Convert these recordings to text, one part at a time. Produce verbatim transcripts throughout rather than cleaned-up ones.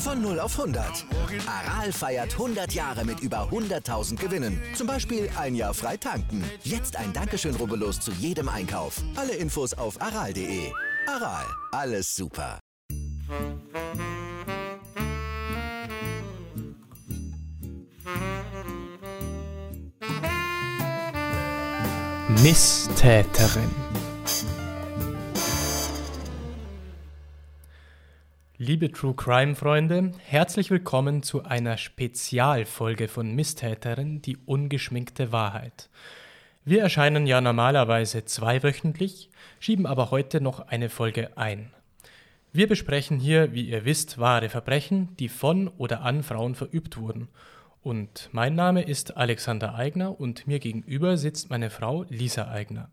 Von null auf hundert. Aral feiert hundert Jahre mit über hunderttausend Gewinnen. Zum Beispiel ein Jahr frei tanken. Jetzt ein Dankeschön, rubbellos zu jedem Einkauf. Alle Infos auf aral punkt de. Aral, alles super. Misstäterin. Liebe True Crime Freunde, herzlich willkommen zu einer Spezialfolge von Misstäterin, die ungeschminkte Wahrheit. Wir erscheinen ja normalerweise zweiwöchentlich, schieben aber heute noch eine Folge ein. Wir besprechen hier, wie ihr wisst, wahre Verbrechen, die von oder an Frauen verübt wurden. Und mein Name ist Alexander Aigner und mir gegenüber sitzt meine Frau Lisa Aigner.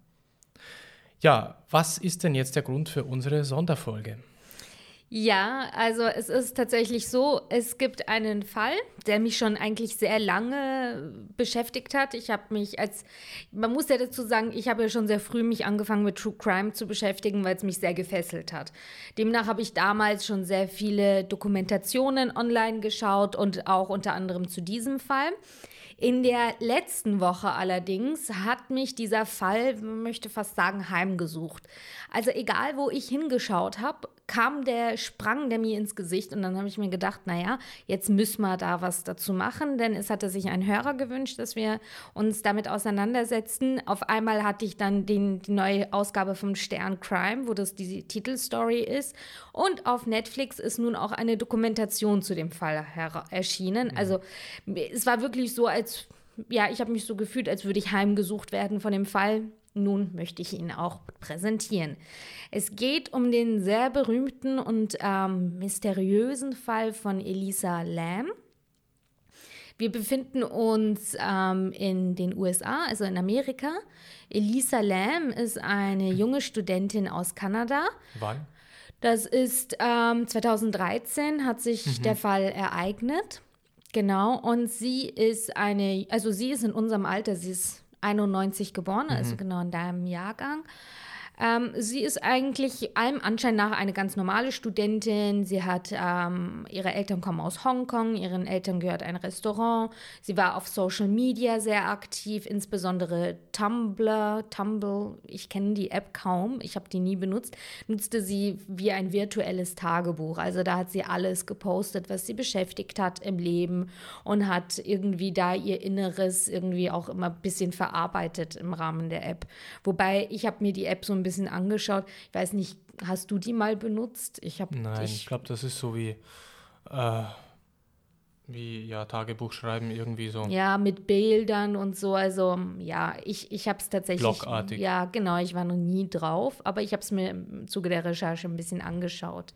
Ja, was ist denn jetzt der Grund für unsere Sonderfolge? Ja, also es ist tatsächlich so, es gibt einen Fall, der mich schon eigentlich sehr lange beschäftigt hat. Ich habe mich als, man muss ja dazu sagen, ich habe ja schon sehr früh mich angefangen mit True Crime zu beschäftigen, weil es mich sehr gefesselt hat. Demnach habe ich damals schon sehr viele Dokumentationen online geschaut und auch unter anderem zu diesem Fall. In der letzten Woche allerdings hat mich dieser Fall, man möchte fast sagen, heimgesucht. Also egal, wo ich hingeschaut habe, kam der, sprang der mir ins Gesicht und dann habe ich mir gedacht, naja, jetzt müssen wir da was dazu machen, denn es hatte sich ein Hörer gewünscht, dass wir uns damit auseinandersetzen. Auf einmal hatte ich dann den, die neue Ausgabe vom Stern Crime, wo das die Titelstory ist, und auf Netflix ist nun auch eine Dokumentation zu dem Fall her- erschienen. Mhm. Also es war wirklich so, als, ja, ich habe mich so gefühlt, als würde ich heimgesucht werden von dem Fall. Nun möchte ich ihn auch präsentieren. Es geht um den sehr berühmten und ähm, mysteriösen Fall von Elisa Lam. Wir befinden uns ähm, in den U S A, also in Amerika. Elisa Lam ist eine junge Studentin aus Kanada. Wann? Das ist ähm, zweitausenddreizehn hat sich mhm. der Fall ereignet. Genau, und sie ist eine, also sie ist in unserem Alter, sie ist einundneunzig geboren, mhm. also genau in deinem Jahrgang. Ähm, sie ist eigentlich allem Anschein nach eine ganz normale Studentin. Sie hat, ähm, ihre Eltern kommen aus Hongkong, ihren Eltern gehört ein Restaurant. Sie war auf Social Media sehr aktiv, insbesondere Tumblr, Tumblr, ich kenne die App kaum, ich habe die nie benutzt, nutzte sie wie ein virtuelles Tagebuch. Also da hat sie alles gepostet, was sie beschäftigt hat im Leben und hat irgendwie da ihr Inneres irgendwie auch immer ein bisschen verarbeitet im Rahmen der App. Wobei, ich habe mir die App so ein bisschen angeschaut. Ich weiß nicht, hast du die mal benutzt? Ich hab, Nein, ich, ich glaube, das ist so wie, äh, wie ja, Tagebuch schreiben irgendwie so. Ja, mit Bildern und so. Also ja, ich, ich habe es tatsächlich. Blogartig. Ja, genau, ich war noch nie drauf, aber ich habe es mir im Zuge der Recherche ein bisschen angeschaut.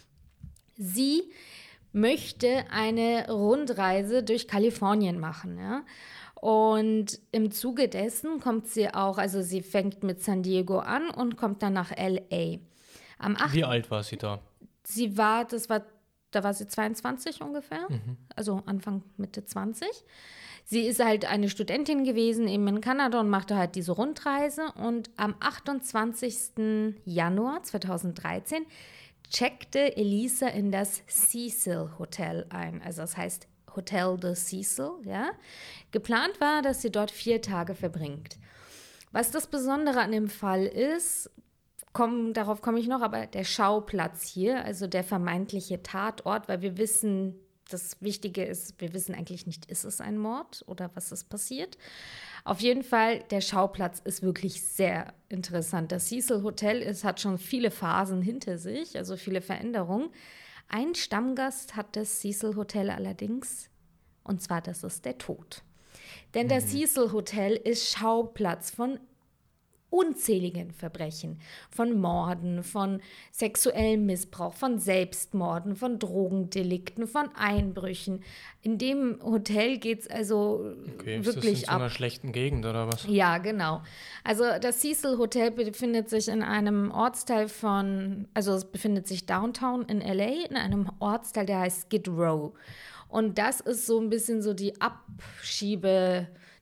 Sie möchte eine Rundreise durch Kalifornien machen, ja. Und im Zuge dessen kommt sie auch, also sie fängt mit San Diego an und kommt dann nach L A. Am achten Wie alt war sie da? Sie war, das war, da war sie zweiundzwanzig ungefähr, Mhm. also Anfang, Mitte zwanzig. Sie ist halt eine Studentin gewesen, eben in Kanada, und machte halt diese Rundreise. Und am achtundzwanzigsten Januar zweitausenddreizehn checkte Elisa in das Cecil Hotel ein, also das heißt Hotel de Cecil, ja. Geplant war, dass sie dort vier Tage verbringt. Was das Besondere an dem Fall ist, komm, darauf komme ich noch, aber der Schauplatz hier, also der vermeintliche Tatort, weil wir wissen, das Wichtige ist, wir wissen eigentlich nicht, ist es ein Mord oder was ist passiert. Auf jeden Fall, der Schauplatz ist wirklich sehr interessant. Das Cecil Hotel ist, hat schon viele Phasen hinter sich, also viele Veränderungen. Ein Stammgast hat das Cecil Hotel allerdings, und zwar das ist der Tod. Denn das mhm. Cecil Hotel ist Schauplatz von unzähligen Verbrechen, von Morden, von sexuellem Missbrauch, von Selbstmorden, von Drogendelikten, von Einbrüchen. In dem Hotel geht es also okay, wirklich ist das in ab. so einer schlechten Gegend oder was? Ja, genau. Also das Cecil Hotel befindet sich in einem Ortsteil von, also es befindet sich downtown in L A, in einem Ortsteil, der heißt Skid Row. Und das ist so ein bisschen so die Abschiebe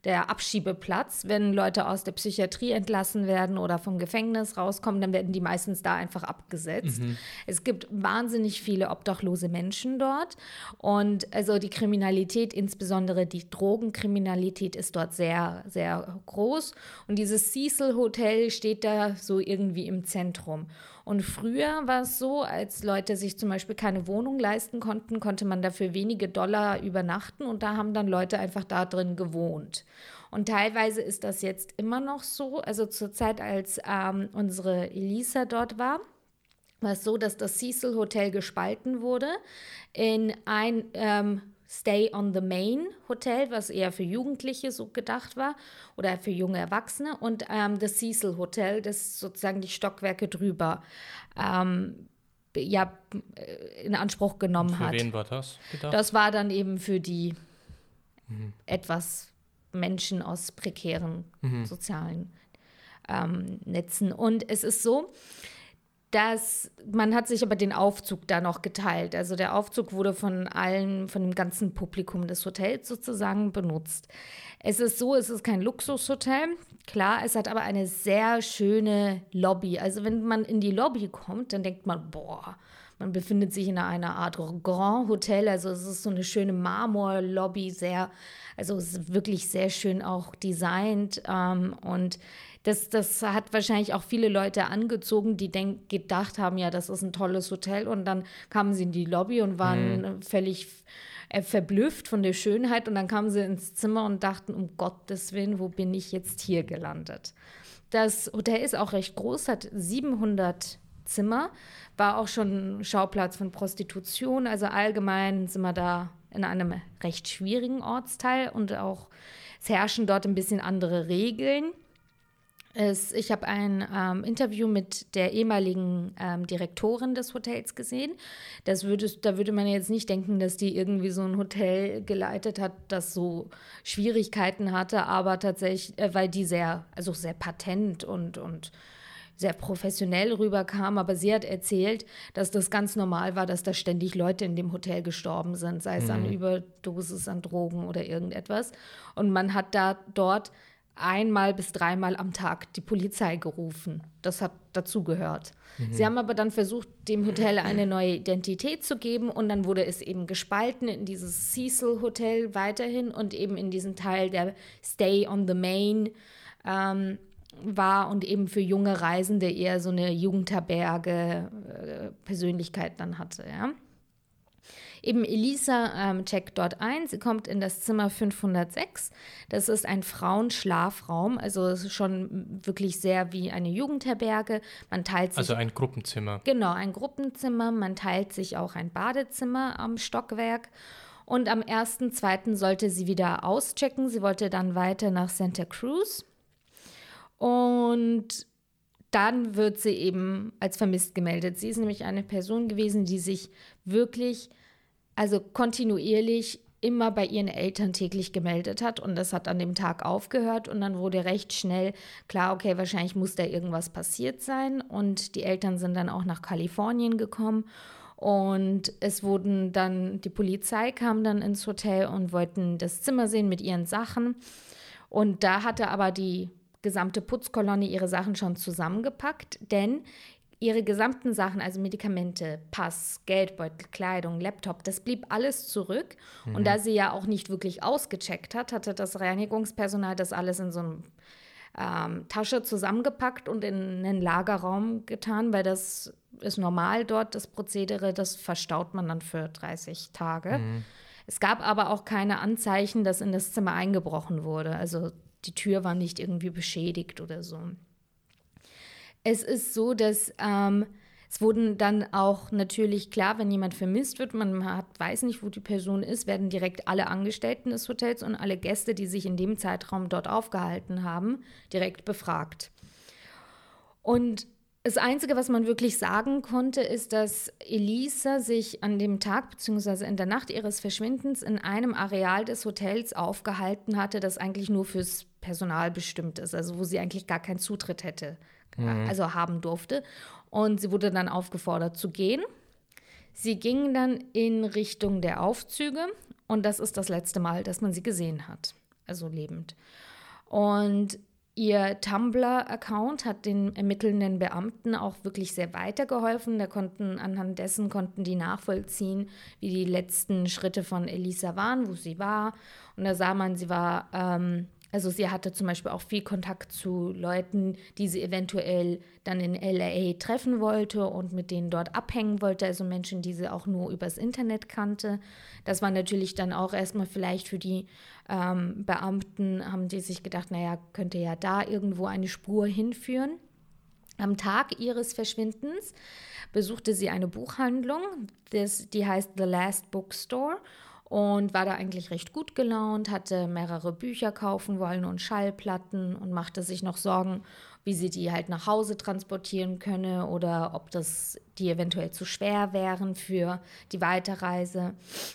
der Abschiebeplatz. Wenn Leute aus der Psychiatrie entlassen werden oder vom Gefängnis rauskommen, dann werden die meistens da einfach abgesetzt. Mhm. Es gibt wahnsinnig viele obdachlose Menschen dort und also die Kriminalität, insbesondere die Drogenkriminalität, ist dort sehr, sehr groß. Und dieses Cecil Hotel steht da so irgendwie im Zentrum. Und früher war es so, als Leute sich zum Beispiel keine Wohnung leisten konnten, konnte man dafür wenige Dollar übernachten und da haben dann Leute einfach da drin gewohnt. Und teilweise ist das jetzt immer noch so. Also zur Zeit, als ähm, unsere Elisa dort war, war es so, dass das Cecil Hotel gespalten wurde in ein ähm, Stay on the Main Hotel, was eher für Jugendliche so gedacht war oder für junge Erwachsene und ähm, das Cecil Hotel, das sozusagen die Stockwerke drüber ähm, ja, in Anspruch genommen und für hat. Für wen war das gedacht? Das war dann eben für die mhm. etwas Menschen aus prekären mhm. sozialen ähm, Netzen. Und es ist so, dass man hat sich aber den Aufzug da noch geteilt. Also der Aufzug wurde von allen, von dem ganzen Publikum des Hotels sozusagen benutzt. Es ist so, es ist kein Luxushotel. Klar, es hat aber eine sehr schöne Lobby. Also wenn man in die Lobby kommt, dann denkt man, boah, man befindet sich in einer Art Grand Hotel. Also es ist so eine schöne Marmorlobby, sehr, also es ist wirklich sehr schön auch designt ähm, und Das, das hat wahrscheinlich auch viele Leute angezogen, die denk, gedacht haben, ja, das ist ein tolles Hotel. Und dann kamen sie in die Lobby und waren mhm. völlig äh, verblüfft von der Schönheit. Und dann kamen sie ins Zimmer und dachten, um Gottes Willen, wo bin ich jetzt hier gelandet? Das Hotel ist auch recht groß, hat siebenhundert Zimmer, war auch schon Schauplatz von Prostitution. Also allgemein sind wir da in einem recht schwierigen Ortsteil. Und auch es herrschen dort ein bisschen andere Regeln. Es, ich habe ein ähm, Interview mit der ehemaligen ähm, Direktorin des Hotels gesehen. Das würde, da würde man jetzt nicht denken, dass die irgendwie so ein Hotel geleitet hat, das so Schwierigkeiten hatte, aber tatsächlich, äh, weil die sehr, also sehr patent und, und sehr professionell rüberkam. Aber sie hat erzählt, dass das ganz normal war, dass da ständig Leute in dem Hotel gestorben sind, sei es mhm. an Überdosis an Drogen oder irgendetwas. Und man hat da dort einmal bis dreimal am Tag die Polizei gerufen. Das hat dazugehört. Mhm. Sie haben aber dann versucht, dem Hotel eine neue Identität zu geben und dann wurde es eben gespalten in dieses Cecil Hotel weiterhin und eben in diesen Teil, der Stay on the Main ähm, war und eben für junge Reisende eher so eine Jugendherberge äh, Persönlichkeit dann hatte, ja. Eben Elisa ähm, checkt dort ein, sie kommt in das Zimmer fünfhundertsechs. Das ist ein Frauenschlafraum, also es ist schon wirklich sehr wie eine Jugendherberge. Man teilt sich, also ein Gruppenzimmer. Genau, ein Gruppenzimmer. Man teilt sich auch ein Badezimmer am Stockwerk. Und am ersten zweiten sollte sie wieder auschecken. Sie wollte dann weiter nach Santa Cruz. Und dann wird sie eben als vermisst gemeldet. Sie ist nämlich eine Person gewesen, die sich wirklich also kontinuierlich immer bei ihren Eltern täglich gemeldet hat und das hat an dem Tag aufgehört und dann wurde recht schnell klar, okay, wahrscheinlich muss da irgendwas passiert sein und die Eltern sind dann auch nach Kalifornien gekommen und es wurden dann, die Polizei kam dann ins Hotel und wollten das Zimmer sehen mit ihren Sachen und da hatte aber die gesamte Putzkolonne ihre Sachen schon zusammengepackt, denn ihre gesamten Sachen, also Medikamente, Pass, Geldbeutel, Kleidung, Laptop, das blieb alles zurück. Mhm. Und da sie ja auch nicht wirklich ausgecheckt hat, hatte das Reinigungspersonal das alles in so eine ähm, Tasche zusammengepackt und in einen Lagerraum getan, weil das ist normal dort, das Prozedere, das verstaut man dann für dreißig Tage. Mhm. Es gab aber auch keine Anzeichen, dass in das Zimmer eingebrochen wurde. Also die Tür war nicht irgendwie beschädigt oder so. Es ist so, dass ähm, es wurden dann auch natürlich klar, wenn jemand vermisst wird, man hat, weiß nicht, wo die Person ist, werden direkt alle Angestellten des Hotels und alle Gäste, die sich in dem Zeitraum dort aufgehalten haben, direkt befragt. Und das Einzige, was man wirklich sagen konnte, ist, dass Elisa sich an dem Tag bzw. in der Nacht ihres Verschwindens in einem Areal des Hotels aufgehalten hatte, das eigentlich nur fürs Personal bestimmt ist, also wo sie eigentlich gar keinen Zutritt hätte, mhm. also haben durfte. Und sie wurde dann aufgefordert zu gehen. Sie ging dann in Richtung der Aufzüge und das ist das letzte Mal, dass man sie gesehen hat. also lebend. Und ihr Tumblr-Account hat den ermittelnden Beamten auch wirklich sehr weitergeholfen. Da konnten, anhand dessen konnten die nachvollziehen, wie die letzten Schritte von Elisa waren, wo sie war. Und da sah man, sie war, ähm, also sie hatte zum Beispiel auch viel Kontakt zu Leuten, die sie eventuell dann in L A treffen wollte und mit denen dort abhängen wollte, also Menschen, die sie auch nur übers Internet kannte. Das war natürlich dann auch erstmal vielleicht für die ähm, Beamten, haben die sich gedacht, naja, könnte ja da irgendwo eine Spur hinführen. Am Tag ihres Verschwindens besuchte sie eine Buchhandlung, das, die heißt The Last Bookstore, und war da eigentlich recht gut gelaunt, hatte mehrere Bücher kaufen wollen und Schallplatten und machte sich noch Sorgen, wie sie die halt nach Hause transportieren könne oder ob das die eventuell zu schwer wären für die Weiterreise.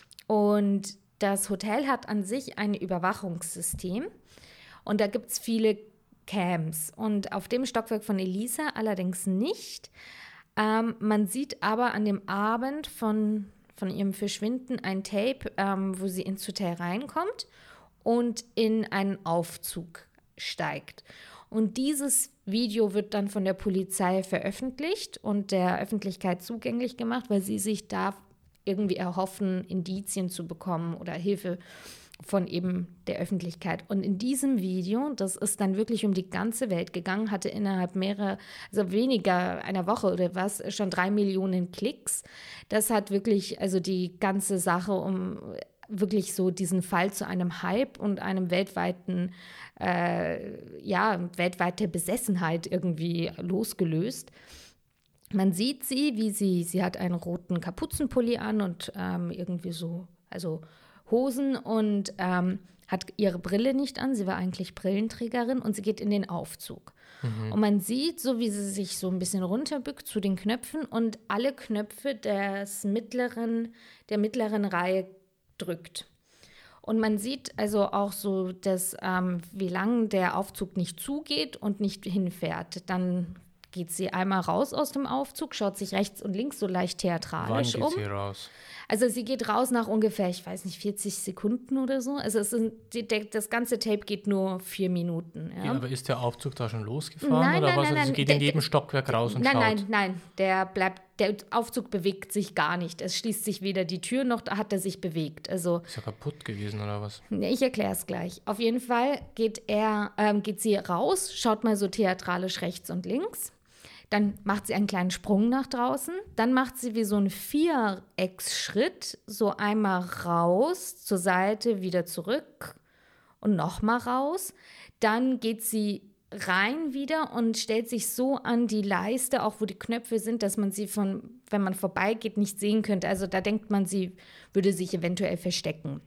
Und das Hotel hat an sich ein Überwachungssystem und da gibt es viele Cams und auf dem Stockwerk von Elisa allerdings nicht. Ähm, man sieht aber an dem Abend von von ihrem Verschwinden ein Tape, ähm, wo sie ins Hotel reinkommt und in einen Aufzug steigt. Und dieses Video wird dann von der Polizei veröffentlicht und der Öffentlichkeit zugänglich gemacht, weil sie sich da irgendwie erhoffen, Indizien zu bekommen oder Hilfe von eben der Öffentlichkeit. Und in diesem Video, das ist dann wirklich um die ganze Welt gegangen, hatte innerhalb mehrerer, also weniger einer Woche oder was, schon drei Millionen Klicks. Das hat wirklich, also die ganze Sache um wirklich so diesen Fall zu einem Hype und einem weltweiten, äh, ja, weltweite Besessenheit irgendwie losgelöst. Man sieht sie, wie sie, sie hat einen roten Kapuzenpulli an und ähm, irgendwie so, also Hosen und ähm, hat ihre Brille nicht an. Sie war eigentlich Brillenträgerin und sie geht in den Aufzug. Mhm. Und man sieht, so wie sie sich so ein bisschen runterbückt zu den Knöpfen und alle Knöpfe des mittleren, der mittleren Reihe drückt. Und man sieht also auch so, dass, ähm, wie lange der Aufzug nicht zugeht und nicht hinfährt. Dann geht sie einmal raus aus dem Aufzug, schaut sich rechts und links so leicht theatralisch um. Wann geht sie raus? Also sie geht raus nach ungefähr, ich weiß nicht, vierzig Sekunden oder so. Also es sind, die, der, das ganze Tape geht nur vier Minuten. Ja. Ja, aber ist der Aufzug da schon losgefahren nein, oder nein, was? Nein, also sie geht der, in jedem Stockwerk raus und nein, schaut? Nein, nein, nein, der bleibt, der Aufzug bewegt sich gar nicht. Es schließt sich weder die Tür noch hat er sich bewegt. Also ist ja kaputt gewesen oder was? Ich erkläre es gleich. Auf jeden Fall geht er, ähm, geht sie raus, schaut mal so theatralisch rechts und links. Dann macht sie einen kleinen Sprung nach draußen. Dann macht sie wie so einen Vierecksschritt, so einmal raus, zur Seite, wieder zurück und nochmal raus. Dann geht sie rein wieder und stellt sich so an die Leiste, auch wo die Knöpfe sind, dass man sie von, wenn man vorbeigeht, nicht sehen könnte. Also da denkt man, sie würde sich eventuell verstecken.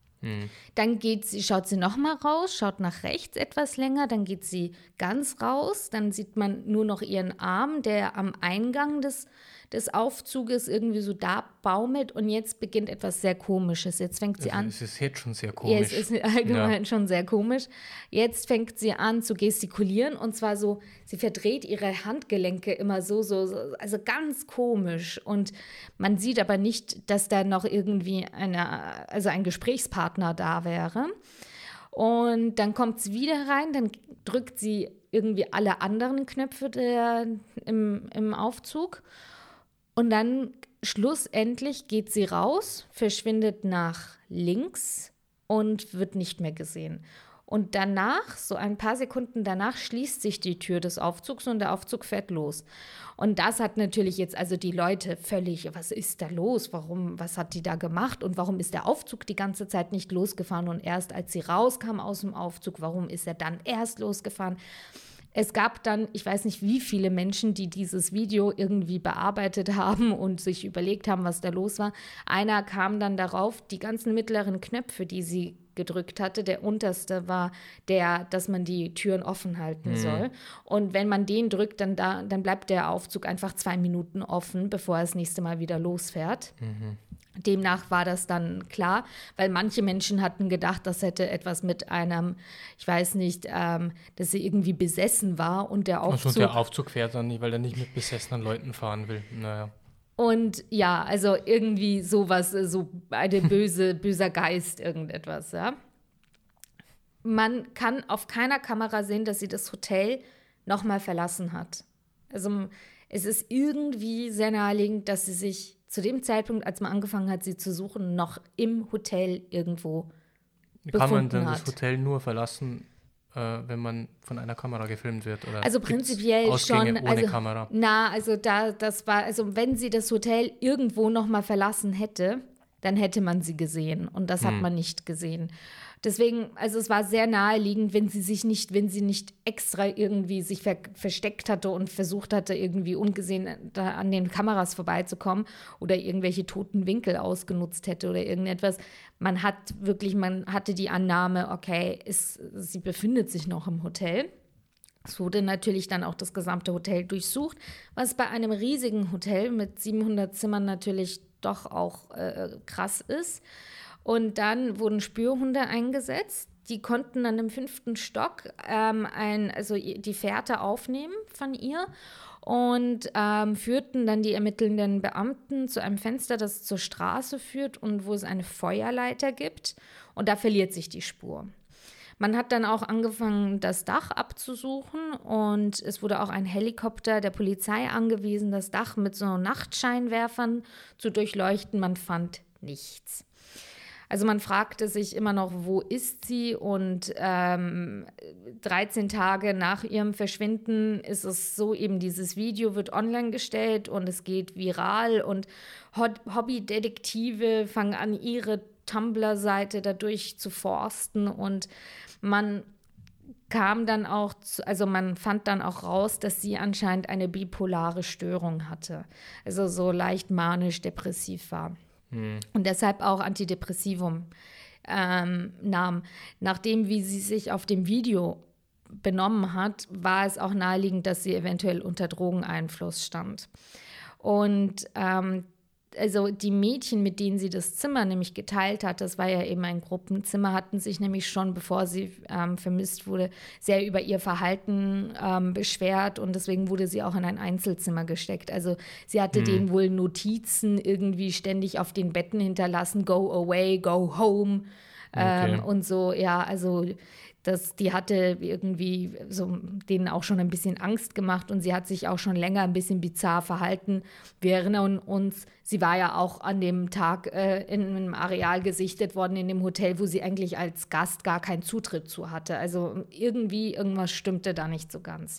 Dann geht sie, schaut sie nochmal raus, schaut nach rechts etwas länger, dann geht sie ganz raus, dann sieht man nur noch ihren Arm, der am Eingang des, des Aufzuges irgendwie so da baumelt und jetzt beginnt etwas sehr Komisches. Jetzt fängt sie also an. Es ist jetzt schon sehr komisch. Ja, es ist allgemein ja. schon sehr komisch. Jetzt fängt sie an zu gestikulieren und zwar so, sie verdreht ihre Handgelenke immer so, so, so also ganz komisch und man sieht aber nicht, dass da noch irgendwie eine, also ein Gesprächspartner da wäre. Und dann kommt sie wieder rein, dann drückt sie irgendwie alle anderen Knöpfe der, im, im Aufzug und dann schlussendlich geht sie raus, verschwindet nach links und wird nicht mehr gesehen. Und danach, so ein paar Sekunden danach, schließt sich die Tür des Aufzugs und der Aufzug fährt los. Und das hat natürlich jetzt also die Leute völlig, was ist da los? Warum, was hat die da gemacht? Und warum ist der Aufzug die ganze Zeit nicht losgefahren? Und erst als sie rauskam aus dem Aufzug, warum ist er dann erst losgefahren? Es gab dann, ich weiß nicht, wie viele Menschen, die dieses Video irgendwie bearbeitet haben und sich überlegt haben, was da los war. Einer kam dann darauf, die ganzen mittleren Knöpfe, die sie gedrückt hatte, der unterste war der, dass man die Türen offen halten mhm. soll. Und wenn man den drückt, dann, da, dann bleibt der Aufzug einfach zwei Minuten offen, bevor er das nächste Mal wieder losfährt. Mhm. Demnach war das dann klar, weil manche Menschen hatten gedacht, das hätte etwas mit einem, ich weiß nicht, ähm, dass sie irgendwie besessen war und der Aufzug... Also der Aufzug fährt dann nicht, weil er nicht mit besessenen Leuten fahren will. Naja. Und ja, also irgendwie sowas, so eine böse, böser Geist, irgendetwas, ja. man kann auf keiner Kamera sehen, dass sie das Hotel nochmal verlassen hat. Also es ist irgendwie sehr naheliegend, dass sie sich zu dem Zeitpunkt, als man angefangen hat, sie zu suchen, noch im Hotel irgendwo befunden hat. Kann man denn das Hotel nur verlassen, äh, wenn man von einer Kamera gefilmt wird? Oder also prinzipiell Ausgänge schon. ohne Also, Kamera? Na, also da, das war, also wenn sie das Hotel irgendwo nochmal verlassen hätte, dann hätte man sie gesehen. Und das hm. hat man nicht gesehen. Deswegen, also es war sehr naheliegend, wenn sie sich nicht, wenn sie nicht extra irgendwie sich ver- versteckt hatte und versucht hatte, irgendwie ungesehen da an den Kameras vorbeizukommen oder irgendwelche toten Winkel ausgenutzt hätte oder irgendetwas. Man hat wirklich, man hatte die Annahme, okay, ist, sie befindet sich noch im Hotel. Es wurde natürlich dann auch das gesamte Hotel durchsucht, was bei einem riesigen Hotel mit siebenhundert Zimmern natürlich doch auch äh, krass ist. Und dann wurden Spürhunde eingesetzt. Die konnten dann im fünften Stock ähm, ein, also die Fährte aufnehmen von ihr und ähm, führten dann die ermittelnden Beamten zu einem Fenster, das zur Straße führt und wo es eine Feuerleiter gibt. Und da verliert sich die Spur. Man hat dann auch angefangen, das Dach abzusuchen und es wurde auch ein Helikopter der Polizei angewiesen, das Dach mit so Nachtscheinwerfern zu durchleuchten. Man fand nichts. Also man fragte sich immer noch, wo ist sie? Und ähm, dreizehn Tage nach ihrem Verschwinden ist es so, eben dieses Video wird online gestellt und es geht viral und Hobbydetektive fangen an, ihre Tumblr-Seite dadurch zu forsten und man kam dann auch, zu, also man fand dann auch raus, dass sie anscheinend eine bipolare Störung hatte, also so leicht manisch-depressiv war. Und deshalb auch Antidepressivum ähm, nahm. Nachdem, wie sie sich auf dem Video benommen hat, war es auch naheliegend, dass sie eventuell unter Drogeneinfluss stand. Und ähm, also die Mädchen, mit denen sie das Zimmer nämlich geteilt hat, das war ja eben ein Gruppenzimmer, hatten sich nämlich schon, bevor sie ähm, vermisst wurde, sehr über ihr Verhalten ähm, beschwert und deswegen wurde sie auch in ein Einzelzimmer gesteckt. Also sie hatte mhm. denen wohl Notizen irgendwie ständig auf den Betten hinterlassen, go away, go home ähm, okay. und so, ja, also das, die hatte irgendwie so denen auch schon ein bisschen Angst gemacht und sie hat sich auch schon länger ein bisschen bizarr verhalten. Wir erinnern uns, sie war ja auch an dem Tag äh, in einem Areal gesichtet worden in dem Hotel, wo sie eigentlich als Gast gar keinen Zutritt zu hatte. Also irgendwie, irgendwas stimmte da nicht so ganz.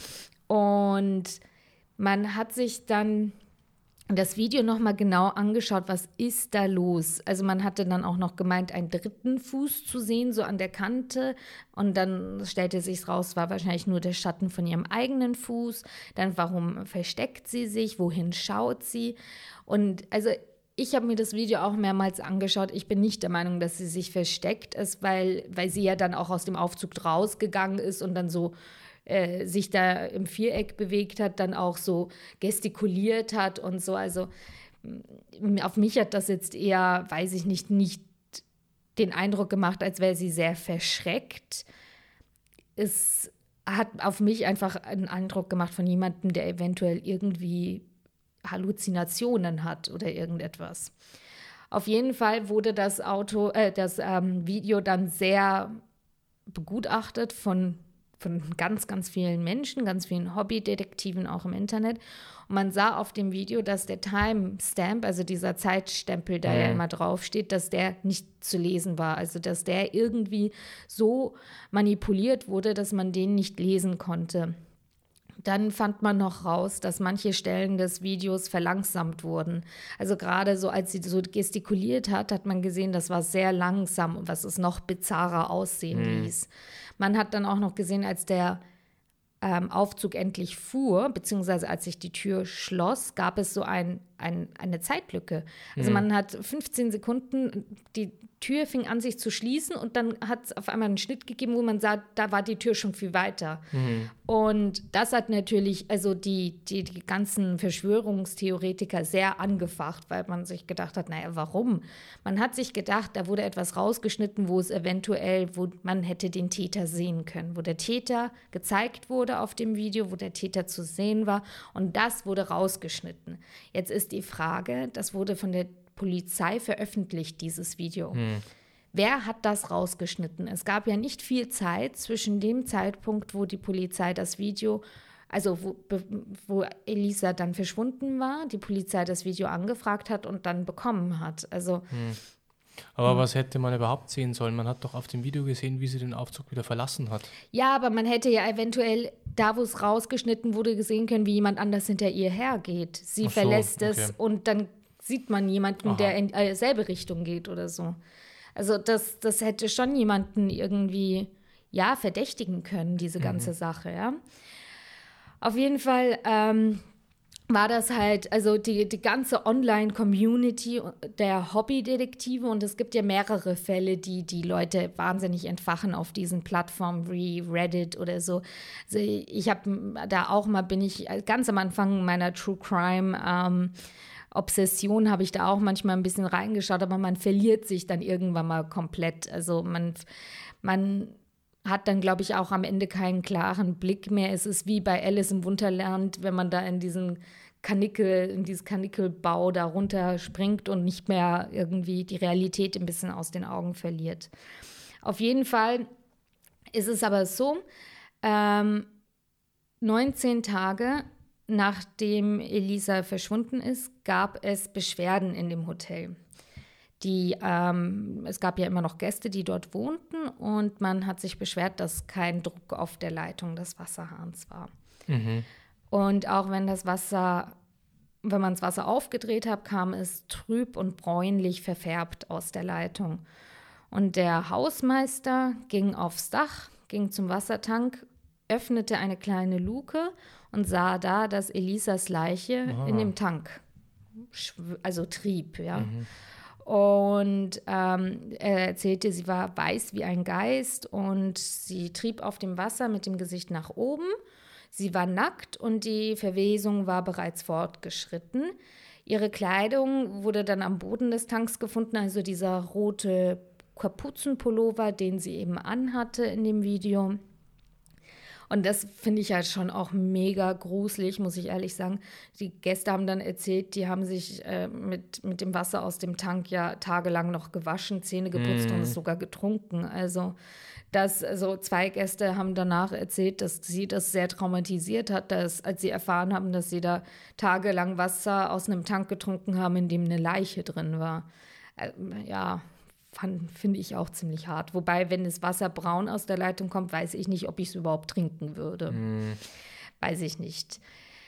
Und man hat sich dann das Video nochmal genau angeschaut, was ist da los? Also man hatte dann auch noch gemeint, einen dritten Fuß zu sehen, so an der Kante. Und dann stellte sich raus, war wahrscheinlich nur der Schatten von ihrem eigenen Fuß. Dann, warum versteckt sie sich? Wohin schaut sie? Und also ich habe mir das Video auch mehrmals angeschaut. Ich bin nicht der Meinung, dass sie sich versteckt ist, weil, weil sie ja dann auch aus dem Aufzug rausgegangen ist und dann so Äh, sich da im Viereck bewegt hat, dann auch so gestikuliert hat und so. Also auf mich hat das jetzt eher, weiß ich nicht, nicht den Eindruck gemacht, als wäre sie sehr verschreckt. Es hat auf mich einfach einen Eindruck gemacht von jemandem, der eventuell irgendwie Halluzinationen hat oder irgendetwas. Auf jeden Fall wurde das Auto, äh, das ähm, Video dann sehr begutachtet von von ganz, ganz vielen Menschen, ganz vielen Hobbydetektiven auch im Internet. Und man sah auf dem Video, dass der Timestamp, also dieser Zeitstempel, der mhm. ja immer draufsteht, dass der nicht zu lesen war. Also dass der irgendwie so manipuliert wurde, dass man den nicht lesen konnte. Dann fand man noch raus, dass manche Stellen des Videos verlangsamt wurden. Also gerade so, als sie so gestikuliert hat, hat man gesehen, das war sehr langsam, was es noch bizarrer aussehen mhm. ließ. Man hat dann auch noch gesehen, als der ähm, Aufzug endlich fuhr, beziehungsweise als sich die Tür schloss, gab es so ein, ein, eine Zeitlücke. Also mhm. man hat fünfzehn Sekunden, die Tür fing an, sich zu schließen und dann hat es auf einmal einen Schnitt gegeben, wo man sah, da war die Tür schon viel weiter. Mhm. Und das hat natürlich also die, die, die ganzen Verschwörungstheoretiker sehr angefacht, weil man sich gedacht hat, naja, warum? Man hat sich gedacht, da wurde etwas rausgeschnitten, wo es eventuell, wo man hätte den Täter sehen können, wo der Täter gezeigt wurde auf dem Video, wo der Täter zu sehen war und das wurde rausgeschnitten. Jetzt ist die Frage, das wurde von der Polizei veröffentlicht, dieses Video. Hm. wer hat das rausgeschnitten? Es gab ja nicht viel Zeit zwischen dem Zeitpunkt, wo die Polizei das Video, also wo, wo Elisa dann verschwunden war, die Polizei das Video angefragt hat und dann bekommen hat. Also hm. Aber was hätte man überhaupt sehen sollen? Man hat doch auf dem Video gesehen, wie sie den Aufzug wieder verlassen hat. Ja, aber man hätte ja eventuell, da wo es rausgeschnitten wurde, gesehen können, wie jemand anders hinter ihr hergeht. Sie Ach so, verlässt okay. es und dann sieht man jemanden, Aha. der in dieselbe Richtung geht oder so. Also das, das hätte schon jemanden irgendwie, ja, verdächtigen können, diese ganze mhm. Sache, ja. Auf jeden Fall ähm, war das halt, also die, die ganze Online-Community der Hobbydetektive, und es gibt ja mehrere Fälle, die die Leute wahnsinnig entfachen auf diesen Plattformen wie Reddit oder so. Also ich habe da auch mal, bin ich ganz am Anfang meiner True Crime ähm, Obsession, habe ich da auch manchmal ein bisschen reingeschaut, aber man verliert sich dann irgendwann mal komplett. Also man, man hat dann, glaube ich, auch am Ende keinen klaren Blick mehr. Es ist wie bei Alice im Wunderland, wenn man da in diesen Karnickel, in dieses Karnickelbau da runterspringt und nicht mehr irgendwie die Realität ein bisschen aus den Augen verliert. Auf jeden Fall ist es aber so, ähm, neunzehn Tage nachdem Elisa verschwunden ist, gab es Beschwerden in dem Hotel. Die, ähm, es gab ja immer noch Gäste, die dort wohnten, und man hat sich beschwert, dass kein Druck auf der Leitung des Wasserhahns war. Mhm. Und auch wenn das Wasser, wenn man das Wasser aufgedreht hat, kam es trüb und bräunlich verfärbt aus der Leitung. Und der Hausmeister ging aufs Dach, ging zum Wassertank, öffnete eine kleine Luke und sah da, dass Elisas Leiche ah. in dem Tank, also trieb, ja. Mhm. Und ähm, er erzählte, sie war weiß wie ein Geist und sie trieb auf dem Wasser mit dem Gesicht nach oben. Sie war nackt und die Verwesung war bereits fortgeschritten. Ihre Kleidung wurde dann am Boden des Tanks gefunden, also dieser rote Kapuzenpullover, den sie eben anhatte in dem Video. Und das finde ich halt schon auch mega gruselig, muss ich ehrlich sagen. Die Gäste haben dann erzählt, die haben sich äh, mit, mit dem Wasser aus dem Tank ja tagelang noch gewaschen, Zähne geputzt mm. und es sogar getrunken. Also, das, also zwei Gäste haben danach erzählt, dass sie das sehr traumatisiert hat, dass, als sie erfahren haben, dass sie da tagelang Wasser aus einem Tank getrunken haben, in dem eine Leiche drin war. Äh, ja, finde ich auch ziemlich hart. Wobei, wenn das Wasser braun aus der Leitung kommt, weiß ich nicht, ob ich es überhaupt trinken würde. Mm. Weiß ich nicht.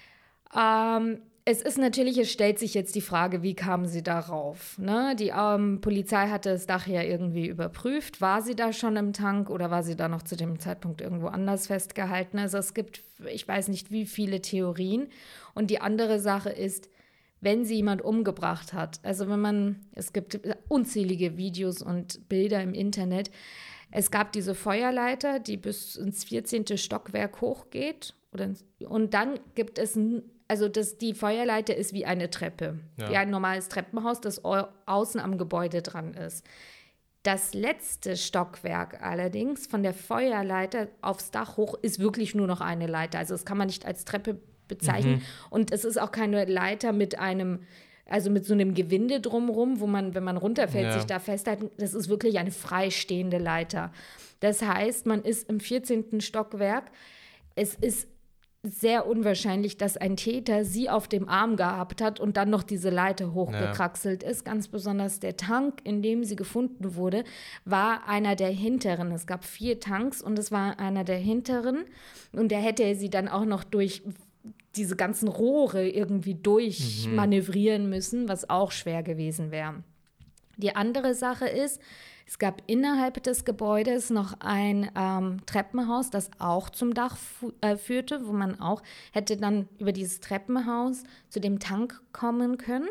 Ähm, es ist natürlich, es stellt sich jetzt die Frage, wie kamen sie darauf? Ne? Die ähm, Polizei hatte das Dach ja irgendwie überprüft. War sie da schon im Tank oder war sie da noch zu dem Zeitpunkt irgendwo anders festgehalten? Also es gibt, ich weiß nicht, wie viele Theorien. Und die andere Sache ist, wenn sie jemand umgebracht hat, also wenn man, es gibt unzählige Videos und Bilder im Internet, es gab diese Feuerleiter, die bis ins vierzehnte Stockwerk hochgeht, oder, und dann gibt es, also das, die Feuerleiter ist wie eine Treppe, ja. wie ein normales Treppenhaus, das außen am Gebäude dran ist. Das letzte Stockwerk allerdings von der Feuerleiter aufs Dach hoch ist wirklich nur noch eine Leiter, also das kann man nicht als Treppe bezeichnen. Mhm. Und es ist auch keine Leiter mit einem, also mit so einem Gewinde drumherum, wo man, wenn man runterfällt, ja. sich da festhalten. Das ist wirklich eine freistehende Leiter. Das heißt, man ist im vierzehnten Stockwerk. Es ist sehr unwahrscheinlich, dass ein Täter sie auf dem Arm gehabt hat und dann noch diese Leiter hochgekraxelt ja. ist. Ganz besonders der Tank, in dem sie gefunden wurde, war einer der hinteren. Es gab vier Tanks und es war einer der hinteren. Und der hätte sie dann auch noch durch diese ganzen Rohre irgendwie durchmanövrieren müssen, was auch schwer gewesen wäre. Die andere Sache ist, es gab innerhalb des Gebäudes noch ein ähm, Treppenhaus, das auch zum Dach fu- äh, führte, wo man auch hätte dann über dieses Treppenhaus zu dem Tank kommen können.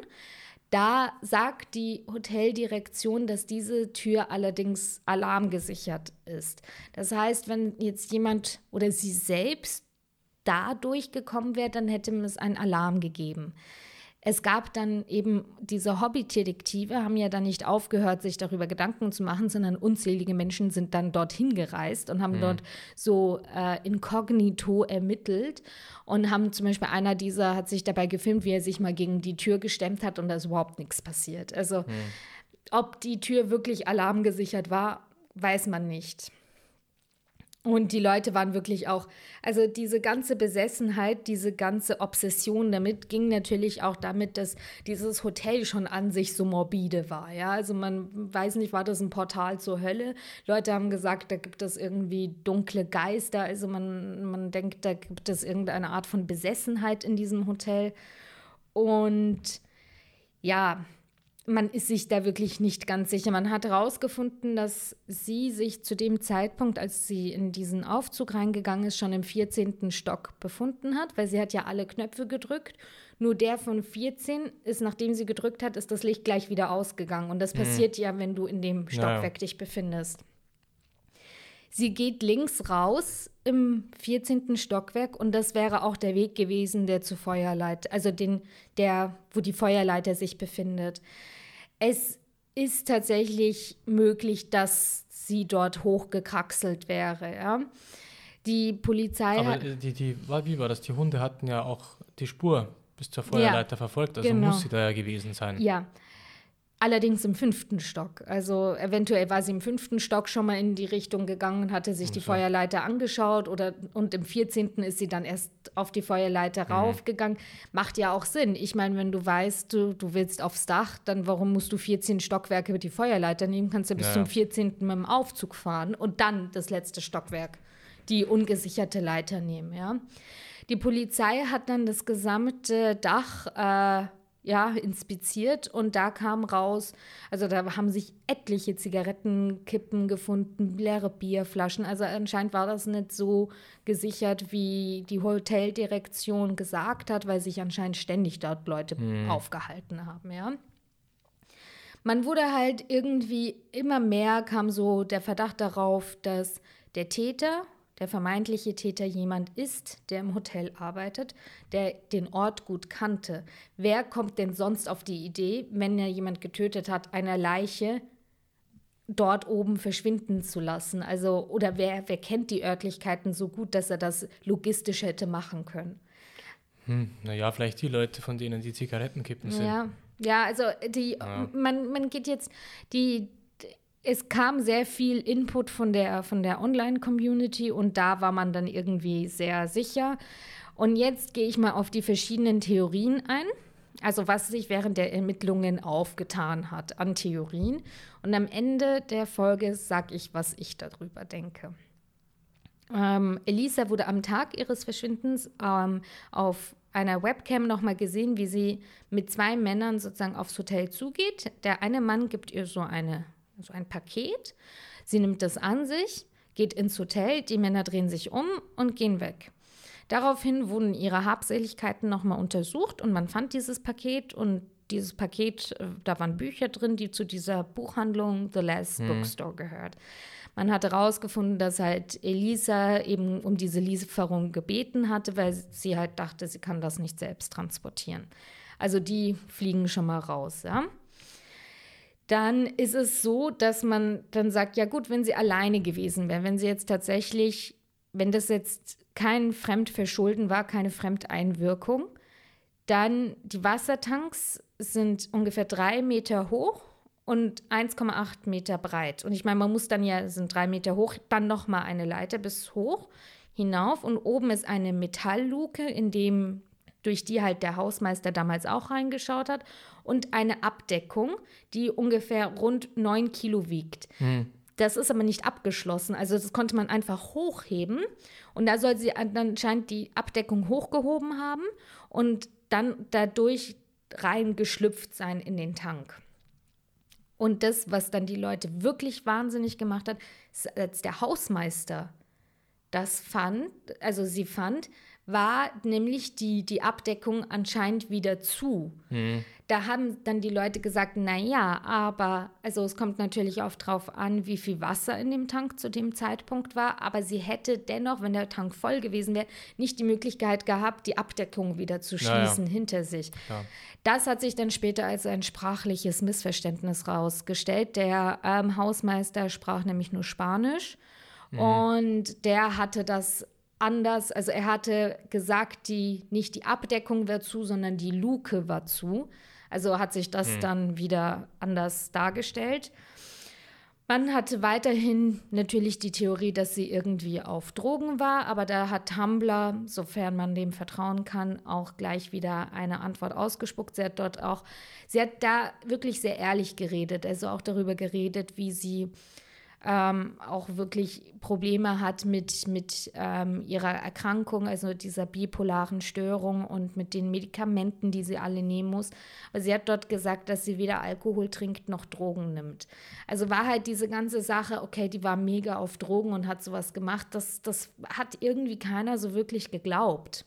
Da sagt die Hoteldirektion, dass diese Tür allerdings alarmgesichert ist. Das heißt, wenn jetzt jemand oder sie selbst da durchgekommen wäre, dann hätte es einen Alarm gegeben. Es gab dann eben diese Hobbydetektive, haben ja dann nicht aufgehört, sich darüber Gedanken zu machen, sondern unzählige Menschen sind dann dorthin gereist und haben mhm. dort so äh, inkognito ermittelt und haben zum Beispiel, einer dieser hat sich dabei gefilmt, wie er sich mal gegen die Tür gestemmt hat und da ist überhaupt nichts passiert. Also mhm. ob die Tür wirklich alarmgesichert war, weiß man nicht. Und die Leute waren wirklich auch, also diese ganze Besessenheit, diese ganze Obsession damit ging natürlich auch damit, dass dieses Hotel schon an sich so morbide war. Ja? Also man weiß nicht, war das ein Portal zur Hölle? Leute haben gesagt, da gibt es irgendwie dunkle Geister. Also man, man denkt, da gibt es irgendeine Art von Besessenheit in diesem Hotel. Und ja, man ist sich da wirklich nicht ganz sicher. Man hat herausgefunden, dass sie sich zu dem Zeitpunkt, als sie in diesen Aufzug reingegangen ist, schon im vierzehnten Stock befunden hat, weil sie hat ja alle Knöpfe gedrückt. Nur der von vierzehn ist, nachdem sie gedrückt hat, ist das Licht gleich wieder ausgegangen. Und das mhm. passiert ja, wenn du in dem Stockwerk ja. dich befindest. Sie geht links raus im vierzehnten Stockwerk und das wäre auch der Weg gewesen, der zur Feuerleiter, also den, der, wo die Feuerleiter sich befindet. Es ist tatsächlich möglich, dass sie dort hochgekraxelt wäre. Ja? Die Polizei Aber hat, die, die, wie war das? Die Hunde hatten ja auch die Spur bis zur Feuerleiter ja, verfolgt, also genau. muss sie da ja gewesen sein. Ja. Allerdings im fünften Stock. Also eventuell war sie im fünften Stock schon mal in die Richtung gegangen und hatte sich und die so. Feuerleiter angeschaut. Oder, und im vierzehnten ist sie dann erst auf die Feuerleiter mhm. raufgegangen. Macht ja auch Sinn. Ich meine, wenn du weißt, du, du willst aufs Dach, dann warum musst du vierzehn Stockwerke mit die Feuerleiter nehmen? Kannst du bis ja. zum vierzehnten mit dem Aufzug fahren und dann das letzte Stockwerk, die ungesicherte Leiter nehmen. Ja? Die Polizei hat dann das gesamte Dach äh, ja, inspiziert und da kam raus, also da haben sich etliche Zigarettenkippen gefunden, leere Bierflaschen, also anscheinend war das nicht so gesichert, wie die Hoteldirektion gesagt hat, weil sich anscheinend ständig dort Leute hm. aufgehalten haben, ja. Man wurde halt irgendwie immer mehr, kam so der Verdacht darauf, dass der Täter, der vermeintliche Täter jemand ist, der im Hotel arbeitet, der den Ort gut kannte. Wer kommt denn sonst auf die Idee, wenn er jemand getötet hat, eine Leiche dort oben verschwinden zu lassen? Also, oder wer, wer kennt die Örtlichkeiten so gut, dass er das logistisch hätte machen können? Hm, naja, vielleicht die Leute, von denen die Zigarettenkippen sind. Ja, ja also die, ja. Man, man geht jetzt, die Es kam sehr viel Input von der, von der Online-Community und da war man dann irgendwie sehr sicher. Und jetzt gehe ich mal auf die verschiedenen Theorien ein, also was sich während der Ermittlungen aufgetan hat an Theorien. Und am Ende der Folge sage ich, was ich darüber denke. Ähm, Elisa wurde am Tag ihres Verschwindens ähm, auf einer Webcam nochmal gesehen, wie sie mit zwei Männern sozusagen aufs Hotel zugeht. Der eine Mann gibt ihr so eine so ein Paket. Sie nimmt das an sich, geht ins Hotel, die Männer drehen sich um und gehen weg. Daraufhin wurden ihre Habseligkeiten nochmal untersucht und man fand dieses Paket und dieses Paket, da waren Bücher drin, die zu dieser Buchhandlung The Last hm. Bookstore gehört. Man hatte herausgefunden, dass halt Elisa eben um diese Lieferung gebeten hatte, weil sie halt dachte, sie kann das nicht selbst transportieren. Also die fliegen schon mal raus, ja. Dann ist es so, dass man dann sagt, ja gut, wenn sie alleine gewesen wäre, wenn sie jetzt tatsächlich, wenn das jetzt kein Fremdverschulden war, keine Fremdeinwirkung, dann die Wassertanks sind ungefähr drei Meter hoch und eins Komma acht Meter breit. Und ich meine, man muss dann ja, sind drei Meter hoch, dann nochmal eine Leiter bis hoch hinauf und oben ist eine Metallluke, in dem durch die halt der Hausmeister damals auch reingeschaut hat, und eine Abdeckung, die ungefähr rund neun Kilo wiegt. Hm. Das ist aber nicht abgeschlossen, also das konnte man einfach hochheben und da soll sie anscheinend die Abdeckung hochgehoben haben und dann dadurch reingeschlüpft sein in den Tank. Und das, was dann die Leute wirklich wahnsinnig gemacht hat, ist, als der Hausmeister das fand, also sie fand, war nämlich die, die Abdeckung anscheinend wieder zu. Mhm. Da haben dann die Leute gesagt, naja, aber, also es kommt natürlich auch drauf an, wie viel Wasser in dem Tank zu dem Zeitpunkt war, aber sie hätte dennoch, wenn der Tank voll gewesen wäre, nicht die Möglichkeit gehabt, die Abdeckung wieder zu schließen naja. hinter sich. Ja. Das hat sich dann später als ein sprachliches Missverständnis rausgestellt. Der ähm, Hausmeister sprach nämlich nur Spanisch mhm. und der hatte das anders, also er hatte gesagt, die, nicht die Abdeckung war zu, sondern die Luke war zu. Also hat sich das Mhm. dann wieder anders dargestellt. Man hatte weiterhin natürlich die Theorie, dass sie irgendwie auf Drogen war, aber da hat Tumblr, sofern man dem vertrauen kann, auch gleich wieder eine Antwort ausgespuckt. Sie hat dort auch, sie hat da wirklich sehr ehrlich geredet, also auch darüber geredet, wie sie ähm, auch wirklich Probleme hat mit, mit ähm, ihrer Erkrankung, also dieser bipolaren Störung und mit den Medikamenten, die sie alle nehmen muss. Aber sie hat dort gesagt, dass sie weder Alkohol trinkt noch Drogen nimmt. Also war halt diese ganze Sache, okay, die war mega auf Drogen und hat sowas gemacht, das, das hat irgendwie keiner so wirklich geglaubt.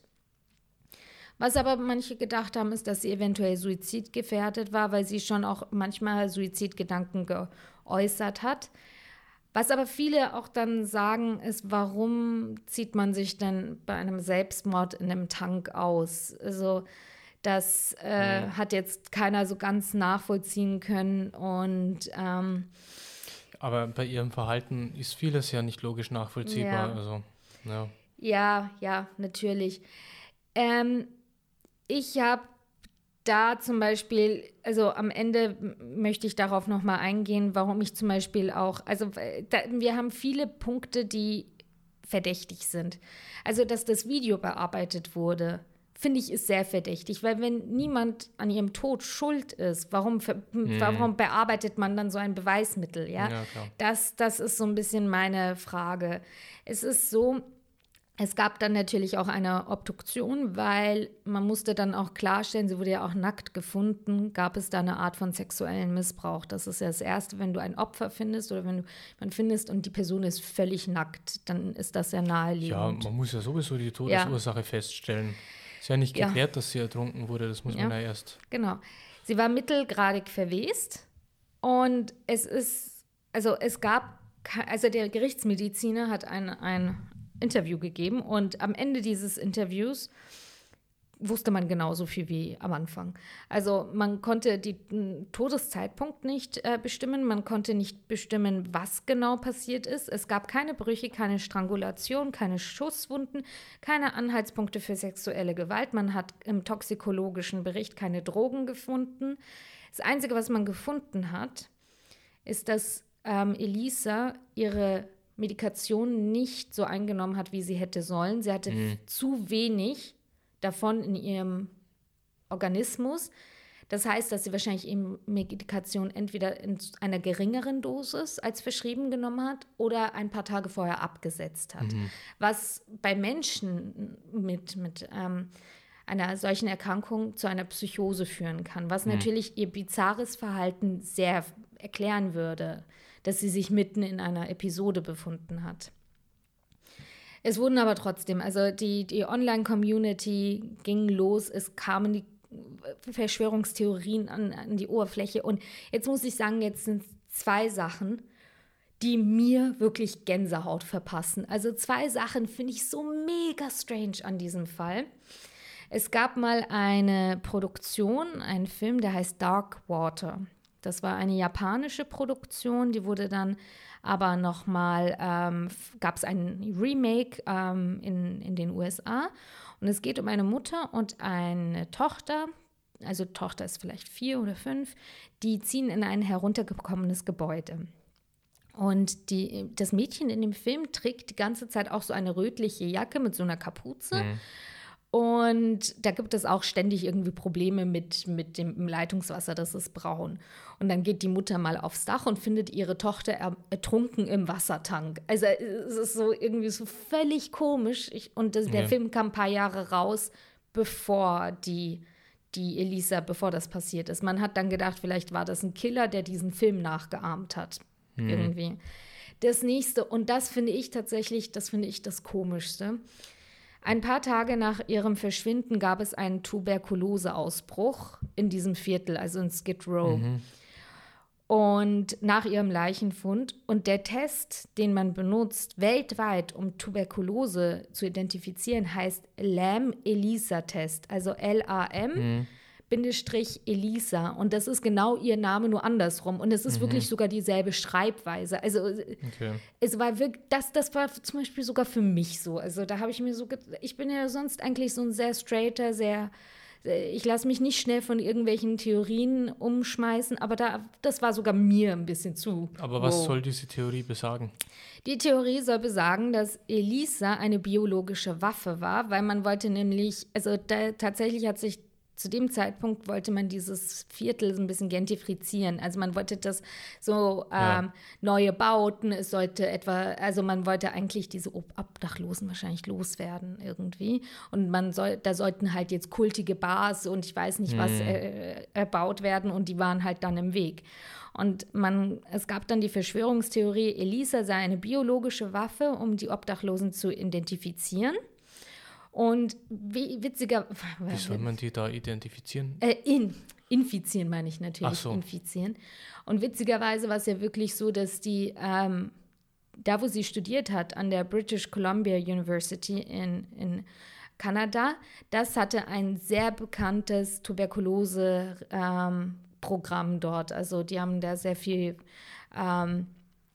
Was aber manche gedacht haben, ist, dass sie eventuell suizidgefährdet war, weil sie schon auch manchmal Suizidgedanken geäußert hat. Was aber viele auch dann sagen, ist, warum zieht man sich denn bei einem Selbstmord in einem Tank aus? Also das äh, Mhm. hat jetzt keiner so ganz nachvollziehen können. Und ähm, Aber bei ihrem Verhalten ist vieles ja nicht logisch nachvollziehbar. Ja. Also, ja. ja, ja, natürlich. Ähm, ich habe da zum Beispiel, also am Ende m- möchte ich darauf nochmal eingehen, warum ich zum Beispiel auch, also äh, da, wir haben viele Punkte, die verdächtig sind. Also, dass das Video bearbeitet wurde, finde ich, ist sehr verdächtig, weil wenn niemand an ihrem Tod schuld ist, warum, ver- warum bearbeitet man dann so ein Beweismittel, ja? Ja, klar. Das, das ist so ein bisschen meine Frage. Es ist so, es gab dann natürlich auch eine Obduktion, weil man musste dann auch klarstellen, sie wurde ja auch nackt gefunden, gab es da eine Art von sexuellen Missbrauch. Das ist ja das Erste, wenn du ein Opfer findest oder wenn du man findest und die Person ist völlig nackt, dann ist das ja Ja, naheliegend. man muss ja sowieso die Todesursache feststellen. Ist ja nicht Ja. geklärt, dass sie ertrunken wurde, das muss man Ja. ja erst. Genau. Sie war mittelgradig verwest und es ist, also es gab, ke- also der Gerichtsmediziner hat ein, ein Interview gegeben und am Ende dieses Interviews wusste man genauso viel wie am Anfang. Also man konnte den Todeszeitpunkt nicht äh, bestimmen, man konnte nicht bestimmen, was genau passiert ist. Es gab keine Brüche, keine Strangulation, keine Schusswunden, keine Anhaltspunkte für sexuelle Gewalt. Man hat im toxikologischen Bericht keine Drogen gefunden. Das Einzige, was man gefunden hat, ist, dass ähm, Elisa ihre Medikation nicht so eingenommen hat, wie sie hätte sollen. Sie hatte Mhm. zu wenig davon in ihrem Organismus. Das heißt, dass sie wahrscheinlich eben Medikation entweder in einer geringeren Dosis als verschrieben genommen hat oder ein paar Tage vorher abgesetzt hat. Was bei Menschen mit, mit ähm, einer solchen Erkrankung zu einer Psychose führen kann, was natürlich ihr bizarres Verhalten sehr erklären würde, dass sie sich mitten in einer Episode befunden hat. Es wurden aber trotzdem, also die, die Online-Community ging los, es kamen die Verschwörungstheorien an, an die Oberfläche. Und jetzt muss ich sagen, jetzt sind zwei Sachen, die mir wirklich Gänsehaut verpassen. Also zwei Sachen finde ich so mega strange an diesem Fall. Es gab mal eine Produktion, einen Film, der heißt Dark Water. Das war eine japanische Produktion, die wurde dann aber nochmal, ähm, gab es ein Remake ähm, in, in den U S A. Und es geht um eine Mutter und eine Tochter, also Tochter ist vielleicht vier oder fünf, die ziehen in ein heruntergekommenes Gebäude. Und die, das Mädchen in dem Film trägt die ganze Zeit auch so eine rötliche Jacke mit so einer Kapuze. Mhm. Und da gibt es auch ständig irgendwie Probleme mit, mit dem Leitungswasser, das ist braun. Und dann geht die Mutter mal aufs Dach und findet ihre Tochter er, ertrunken im Wassertank. Also es ist so irgendwie so völlig komisch. Ich, und das, der Ja. Film kam ein paar Jahre raus, bevor die, die Elisa, bevor das passiert ist. Man hat dann gedacht, vielleicht war das ein Killer, der diesen Film nachgeahmt hat. Irgendwie. Das nächste, und das finde ich tatsächlich, das finde ich das Komischste. Ein paar Tage nach ihrem Verschwinden gab es einen Tuberkuloseausbruch in diesem Viertel, also in Skid Row. Und nach ihrem Leichenfund. Und der Test, den man benutzt weltweit, um Tuberkulose zu identifizieren, heißt Lam-Elisa-Test, also L A M Bindestrich Elisa. Und das ist genau ihr Name, nur andersrum. Und es ist wirklich sogar dieselbe Schreibweise. Also Okay. es war wirklich, das, das war zum Beispiel sogar für mich so. Also da habe ich mir so, ge- ich bin ja sonst eigentlich so ein sehr straighter, sehr, ich lasse mich nicht schnell von irgendwelchen Theorien umschmeißen, aber da, das war sogar mir ein bisschen zu. Aber was wow. soll diese Theorie besagen? Die Theorie soll besagen, dass Elisa eine biologische Waffe war, weil man wollte nämlich, also da, tatsächlich hat sich zu dem Zeitpunkt wollte man dieses Viertel so ein bisschen gentrifizieren. Also man wollte das so ähm, ja. neue Bauten, es sollte etwa, also man wollte eigentlich diese Obdachlosen wahrscheinlich loswerden irgendwie. Und man soll, da sollten halt jetzt kultige Bars und ich weiß nicht was hm. äh, erbaut werden und die waren halt dann im Weg. Und man, es gab dann die Verschwörungstheorie, Elisa sei eine biologische Waffe, um die Obdachlosen zu identifizieren. Und wie, witziger... Wie soll man die da identifizieren? Äh, in, infizieren meine ich natürlich, Ach so. infizieren. Und witzigerweise war es ja wirklich so, dass die, ähm, da wo sie studiert hat, an der British Columbia University in, in Kanada, das hatte ein sehr bekanntes Tuberkulose-Programm ähm, dort. Also die haben da sehr viel... Ähm,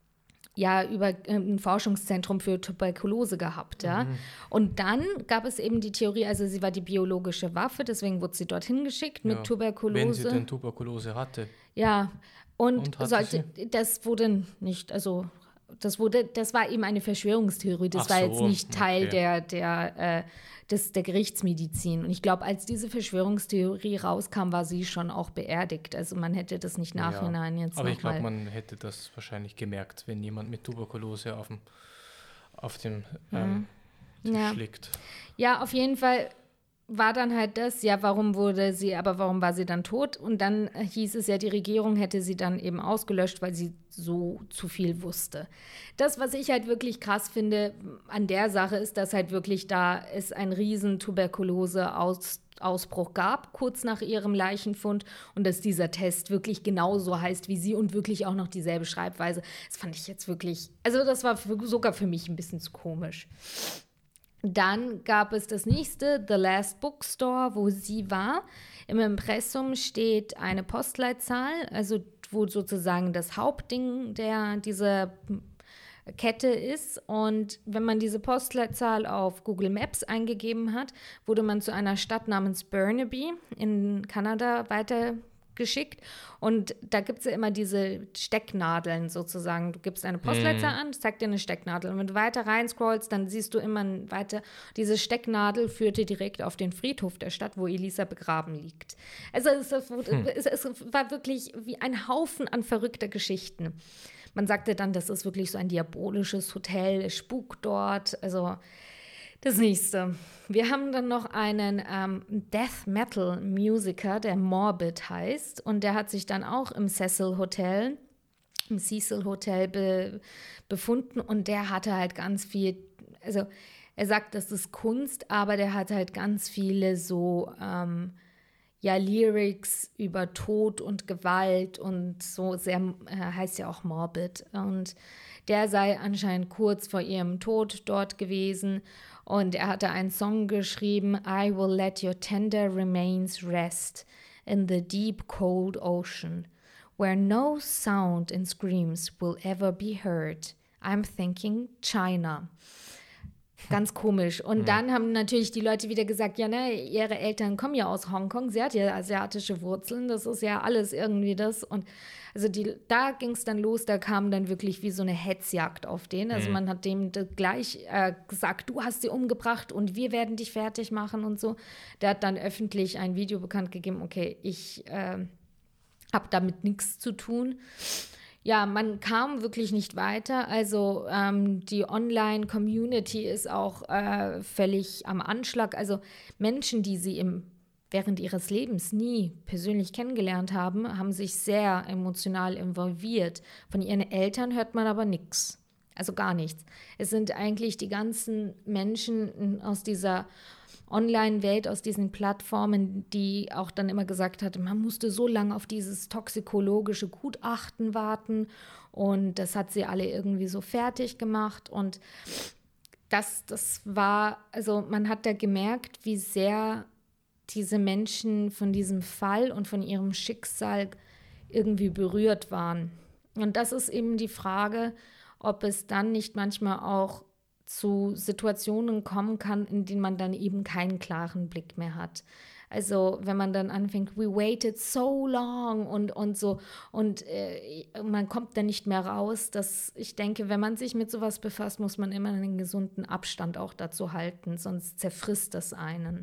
ja, über ein Forschungszentrum für Tuberkulose gehabt, ja. Mhm. Und dann gab es eben die Theorie, also sie war die biologische Waffe, deswegen wurde sie dorthin geschickt mit ja, Tuberkulose. Wenn sie denn Tuberkulose hatte. Ja, und, und sollte, das wurde nicht, also das wurde, das war eben eine Verschwörungstheorie, das Ach war so, jetzt nicht Teil okay. der, der, äh, des, der Gerichtsmedizin. Und ich glaube, als diese Verschwörungstheorie rauskam, war sie schon auch beerdigt. Also man hätte das nicht nachhinein ja, jetzt aber noch ich glaube, mal man hätte das wahrscheinlich gemerkt, wenn jemand mit Tuberkulose auf dem, auf dem ja. ähm, Tisch ja. liegt. Ja, auf jeden Fall war dann halt das, ja, warum wurde sie, aber warum war sie dann tot? Und dann hieß es ja, die Regierung hätte sie dann eben ausgelöscht, weil sie so zu viel wusste. Das, was ich halt wirklich krass finde an der Sache, ist, dass halt wirklich da es einen riesen Tuberkulose-Ausbruch gab, kurz nach ihrem Leichenfund, und dass dieser Test wirklich genauso heißt wie sie und wirklich auch noch dieselbe Schreibweise. Das fand ich jetzt wirklich, also das war für, sogar für mich ein bisschen zu komisch. Dann gab es das nächste, The Last Bookstore, wo sie war. Im Impressum steht eine Postleitzahl, also wo sozusagen das Hauptding der, dieser Kette ist. Und wenn man diese Postleitzahl auf Google Maps eingegeben hat, wurde man zu einer Stadt namens Burnaby in Kanada weitergeschickt. Und da gibt es ja immer diese Stecknadeln sozusagen. Du gibst eine Postleitzahl mm. an, zeigt dir eine Stecknadel. Und wenn du weiter rein scrollst, dann siehst du immer weiter. Diese Stecknadel führte direkt auf den Friedhof der Stadt, wo Elisa begraben liegt. Also es, hm. es, es war wirklich wie ein Haufen an verrückter Geschichten. Man sagte dann, das ist wirklich so ein diabolisches Hotel, es spukt dort. Also das nächste. Wir haben dann noch einen ähm, Death-Metal-Musiker, der Morbid heißt. Und der hat sich dann auch im Cecil Hotel, im Cecil Hotel be- befunden. Und der hatte halt ganz viel, also er sagt, das ist Kunst, aber der hat halt ganz viele so, ähm, ja, Lyrics über Tod und Gewalt und so, sehr, äh, heißt ja auch Morbid. Und der sei anscheinend kurz vor ihrem Tod dort gewesen. Und er hatte einen Song geschrieben, I will let your tender remains rest in the deep cold ocean, where no sound and screams will ever be heard. I'm thinking China. Ganz komisch. Und ja. dann haben natürlich die Leute wieder gesagt, ja, ne, ihre Eltern kommen ja aus Hongkong, sie hat ja asiatische Wurzeln, das ist ja alles irgendwie das. Und also die, da ging es dann los, da kam dann wirklich wie so eine Hetzjagd auf den. Also mhm. man hat dem gleich äh, gesagt, du hast sie umgebracht und wir werden dich fertig machen und so. Der hat dann öffentlich ein Video bekannt gegeben, okay, ich äh, habe damit nichts zu tun. Ja, man kam wirklich nicht weiter. Also ähm, die Online-Community ist auch äh, völlig am Anschlag. Also Menschen, die sie im, während ihres Lebens nie persönlich kennengelernt haben, haben sich sehr emotional involviert. Von ihren Eltern hört man aber nichts. Also gar nichts. Es sind eigentlich die ganzen Menschen aus dieser Online-Welt, aus diesen Plattformen, die auch dann immer gesagt hat, man musste so lange auf dieses toxikologische Gutachten warten und das hat sie alle irgendwie so fertig gemacht und das, das war, also man hat da gemerkt, wie sehr diese Menschen von diesem Fall und von ihrem Schicksal irgendwie berührt waren. Und das ist eben die Frage, ob es dann nicht manchmal auch zu Situationen kommen kann, in denen man dann eben keinen klaren Blick mehr hat. Also wenn man dann anfängt, we waited so long und, und so und äh, man kommt dann nicht mehr raus. Dass ich denke, wenn man sich mit sowas befasst, muss man immer einen gesunden Abstand auch dazu halten, sonst zerfrisst das einen.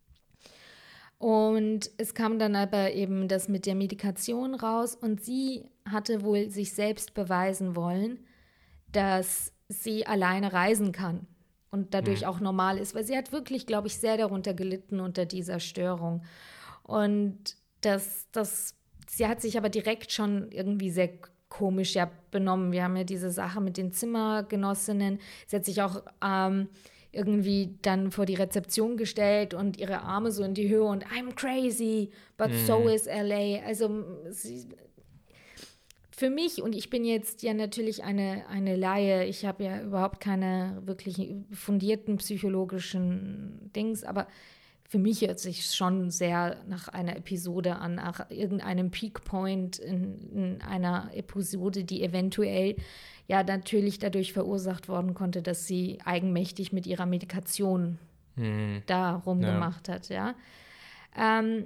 Und es kam dann aber eben das mit der Medikation raus und sie hatte wohl sich selbst beweisen wollen, dass sie alleine reisen kann und dadurch auch normal ist, weil sie hat wirklich, glaube ich, sehr darunter gelitten unter dieser Störung. Und das, das, sie hat sich aber direkt schon irgendwie sehr komisch ja benommen. Wir haben ja diese Sache mit den Zimmergenossinnen. Sie hat sich auch ähm, irgendwie dann vor die Rezeption gestellt und ihre Arme so in die Höhe und I'm crazy, but mhm. so is L A. Also sie, für mich, und ich bin jetzt ja natürlich eine, eine Laie, ich habe ja überhaupt keine wirklich fundierten psychologischen Dings, aber für mich hört sich schon sehr nach einer Episode an, nach irgendeinem Peak-Point in, in einer Episode, die eventuell ja natürlich dadurch verursacht worden konnte, dass sie eigenmächtig mit ihrer Medikation hm. da rumgemacht ja. hat. Ja. Ähm,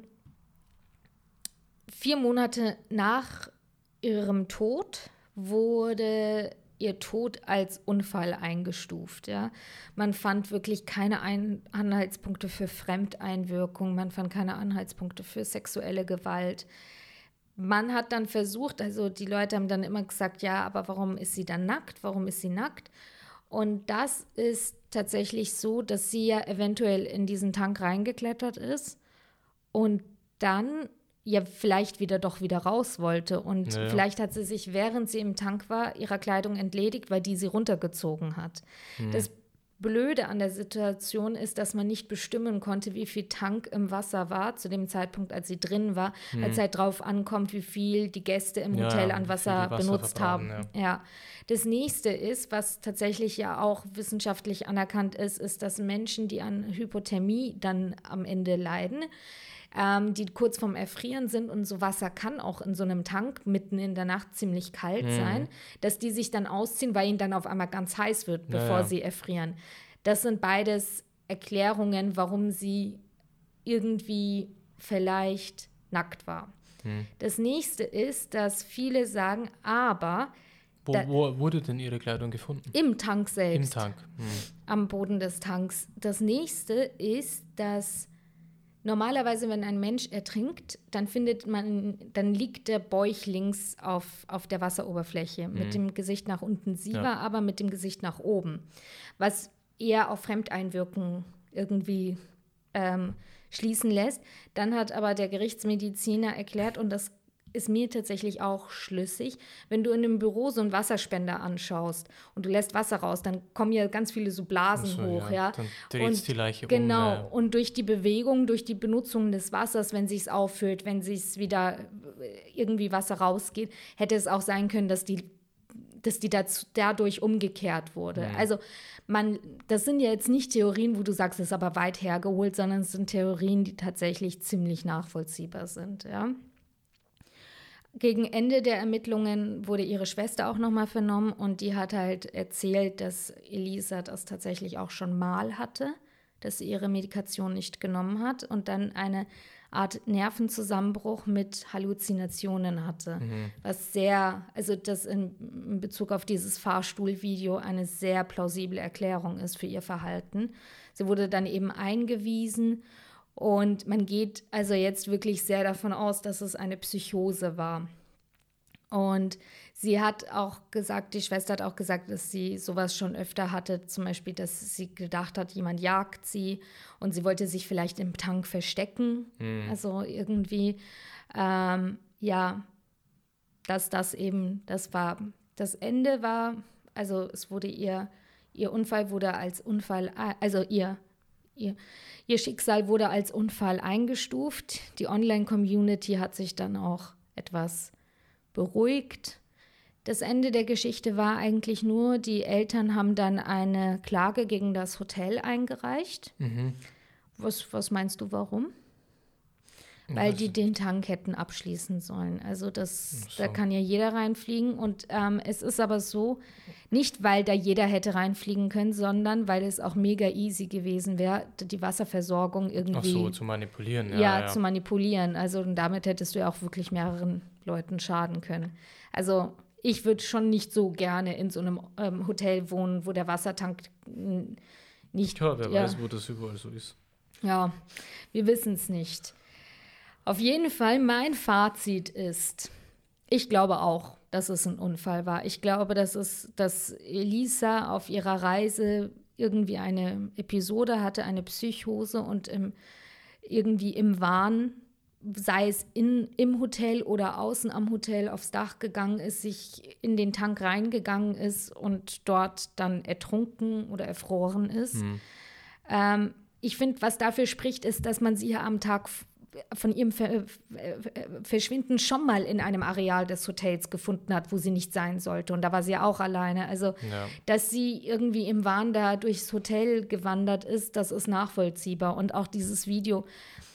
vier Monate nach ihrem Tod wurde ihr Tod als Unfall eingestuft. Ja. Man fand wirklich keine Ein- Anhaltspunkte für Fremdeinwirkung, man fand keine Anhaltspunkte für sexuelle Gewalt. Man hat dann versucht, also die Leute haben dann immer gesagt, ja, aber warum ist sie dann nackt? Warum ist sie nackt? Und das ist tatsächlich so, dass sie ja eventuell in diesen Tank reingeklettert ist und dann ja vielleicht wieder doch wieder raus wollte. Und ja. vielleicht hat sie sich, während sie im Tank war, ihrer Kleidung entledigt, weil die sie runtergezogen hat. Hm. Das Blöde an der Situation ist, dass man nicht bestimmen konnte, wie viel Tank im Wasser war, zu dem Zeitpunkt, als sie drin war, hm. weil es halt drauf ankommt, wie viel die Gäste im ja, Hotel an Wasser, Wasser benutzt haben. Ja. ja. Das nächste ist, was tatsächlich ja auch wissenschaftlich anerkannt ist, ist, dass Menschen, die an Hypothermie dann am Ende leiden, ähm, die kurz vorm Erfrieren sind und so Wasser kann auch in so einem Tank mitten in der Nacht ziemlich kalt hm. sein, dass die sich dann ausziehen, weil ihnen dann auf einmal ganz heiß wird, bevor ja, ja. sie erfrieren. Das sind beides Erklärungen, warum sie irgendwie vielleicht nackt war. Hm. Das nächste ist, dass viele sagen, aber Wo, da, wo wurde denn ihre Kleidung gefunden? Im Tank selbst. Im Tank. Hm. Am Boden des Tanks. Das nächste ist, dass normalerweise, wenn ein Mensch ertrinkt, dann findet man, dann liegt der bäuchlings auf, auf der Wasseroberfläche mit mhm. dem Gesicht nach unten. Sie ja. war aber mit dem Gesicht nach oben, was eher auf Fremdeinwirkung irgendwie ähm, schließen lässt. Dann hat aber der Gerichtsmediziner erklärt, und das ist mir tatsächlich auch schlüssig, wenn du in einem Büro so einen Wasserspender anschaust und du lässt Wasser raus, dann kommen ja ganz viele so Blasen so, hoch. Ja. Ja. Dann dreht die Leiche genau, um. Genau, und durch die Bewegung, durch die Benutzung des Wassers, wenn sich's auffüllt, wenn sich's wieder irgendwie Wasser rausgeht, hätte es auch sein können, dass die, dass die dazu, dadurch umgekehrt wurde. Mhm. Also man, das sind ja jetzt nicht Theorien, wo du sagst, es ist aber weit hergeholt, sondern es sind Theorien, die tatsächlich ziemlich nachvollziehbar sind, ja. Gegen Ende der Ermittlungen wurde ihre Schwester auch nochmal vernommen und die hat halt erzählt, dass Elisa das tatsächlich auch schon mal hatte, dass sie ihre Medikation nicht genommen hat und dann eine Art Nervenzusammenbruch mit Halluzinationen hatte, mhm. was sehr, also das in, in Bezug auf dieses Fahrstuhlvideo eine sehr plausible Erklärung ist für ihr Verhalten. Sie wurde dann eben eingewiesen. Und man geht also jetzt wirklich sehr davon aus, dass es eine Psychose war. Und sie hat auch gesagt, die Schwester hat auch gesagt, dass sie sowas schon öfter hatte, zum Beispiel, dass sie gedacht hat, jemand jagt sie und sie wollte sich vielleicht im Tank verstecken. Mhm. Also irgendwie, ähm, ja, dass das eben, das war, das Ende war, also es wurde ihr, ihr Unfall wurde als Unfall, also ihr Ihr, ihr Schicksal wurde als Unfall eingestuft. Die Online-Community hat sich dann auch etwas beruhigt. Das Ende der Geschichte war eigentlich nur, die Eltern haben dann eine Klage gegen das Hotel eingereicht. Mhm. Was, was meinst du, warum? weil Was? die den Tank hätten abschließen sollen. Also das, Ach so. da kann ja jeder reinfliegen. Und ähm, es ist aber so, nicht weil da jeder hätte reinfliegen können, sondern weil es auch mega easy gewesen wäre, die Wasserversorgung irgendwie Ach so, zu manipulieren. Ja, ja, ja. zu manipulieren. Also und damit hättest du ja auch wirklich mehreren Leuten schaden können. Also ich würde schon nicht so gerne in so einem ähm, Hotel wohnen, wo der Wassertank n- nicht... Tja, wer ja, weiß, wo das überall so ist. ja, wir wissen es nicht. Auf jeden Fall, mein Fazit ist, ich glaube auch, dass es ein Unfall war. Ich glaube, dass es, dass Elisa auf ihrer Reise irgendwie eine Episode hatte, eine Psychose und im, irgendwie im Wahn, sei es in, im Hotel oder außen am Hotel aufs Dach gegangen ist, sich in den Tank reingegangen ist und dort dann ertrunken oder erfroren ist. Hm. Ähm, ich finde, was dafür spricht, ist, dass man sie ja am Tag f- von ihrem Ver- Verschwinden schon mal in einem Areal des Hotels gefunden hat, wo sie nicht sein sollte. Und da war sie ja auch alleine. Also, Ja. dass sie irgendwie im Wahn da durchs Hotel gewandert ist, das ist nachvollziehbar. Und auch dieses Video.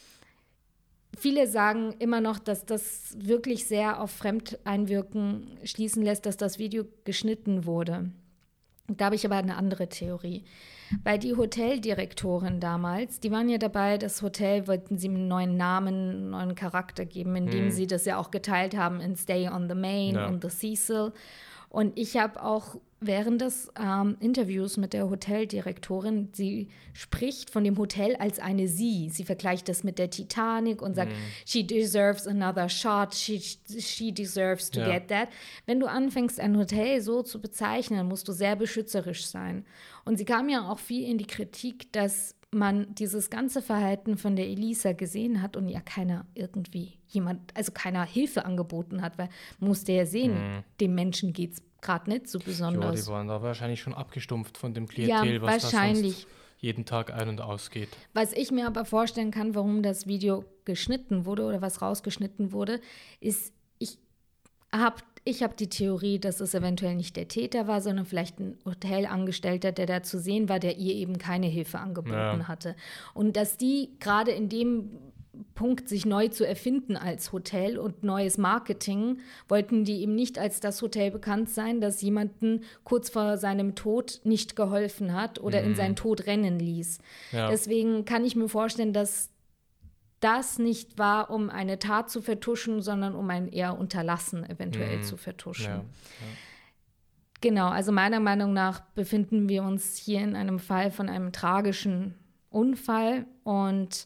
Viele sagen immer noch, dass das wirklich sehr auf Fremdeinwirken schließen lässt, dass das Video geschnitten wurde. Da habe ich aber eine andere Theorie. Weil die Hoteldirektorin damals, die waren ja dabei, das Hotel wollten sie einen neuen Namen, einen neuen Charakter geben, indem Hm. sie das ja auch geteilt haben in Stay on the Main Ja. und The Cecil. Und ich habe auch während des ähm, Interviews mit der Hoteldirektorin, sie spricht von dem Hotel als eine Sie. Sie vergleicht das mit der Titanic und sagt, she deserves another shot, she, she deserves to Ja. get that. Wenn du anfängst, ein Hotel so zu bezeichnen, musst du sehr beschützerisch sein. Und sie kam ja auch viel in die Kritik, dass man dieses ganze Verhalten von der Elisa gesehen hat und ja keiner irgendwie jemand, also keiner Hilfe angeboten hat, weil man musste ja sehen, Mhm. dem Menschen geht es gerade nicht so Ja, besonders. die waren da wahrscheinlich schon abgestumpft von dem Klientel, Ja, was da wahrscheinlich. sonst jeden Tag ein- und ausgeht. Was ich mir aber vorstellen kann, warum das Video geschnitten wurde oder was rausgeschnitten wurde, ist, ich habe ich hab die Theorie, dass es eventuell nicht der Täter war, sondern vielleicht ein Hotelangestellter, der da zu sehen war, der ihr eben keine Hilfe angeboten Ja. hatte. Und dass die gerade in dem Punkt, sich neu zu erfinden als Hotel und neues Marketing, wollten die eben nicht als das Hotel bekannt sein, das jemanden kurz vor seinem Tod nicht geholfen hat oder in seinen Tod rennen ließ. Ja. Deswegen kann ich mir vorstellen, dass das nicht war, um eine Tat zu vertuschen, sondern um ein eher Unterlassen eventuell Mhm. zu vertuschen. Ja. Genau, also meiner Meinung nach befinden wir uns hier in einem Fall von einem tragischen Unfall und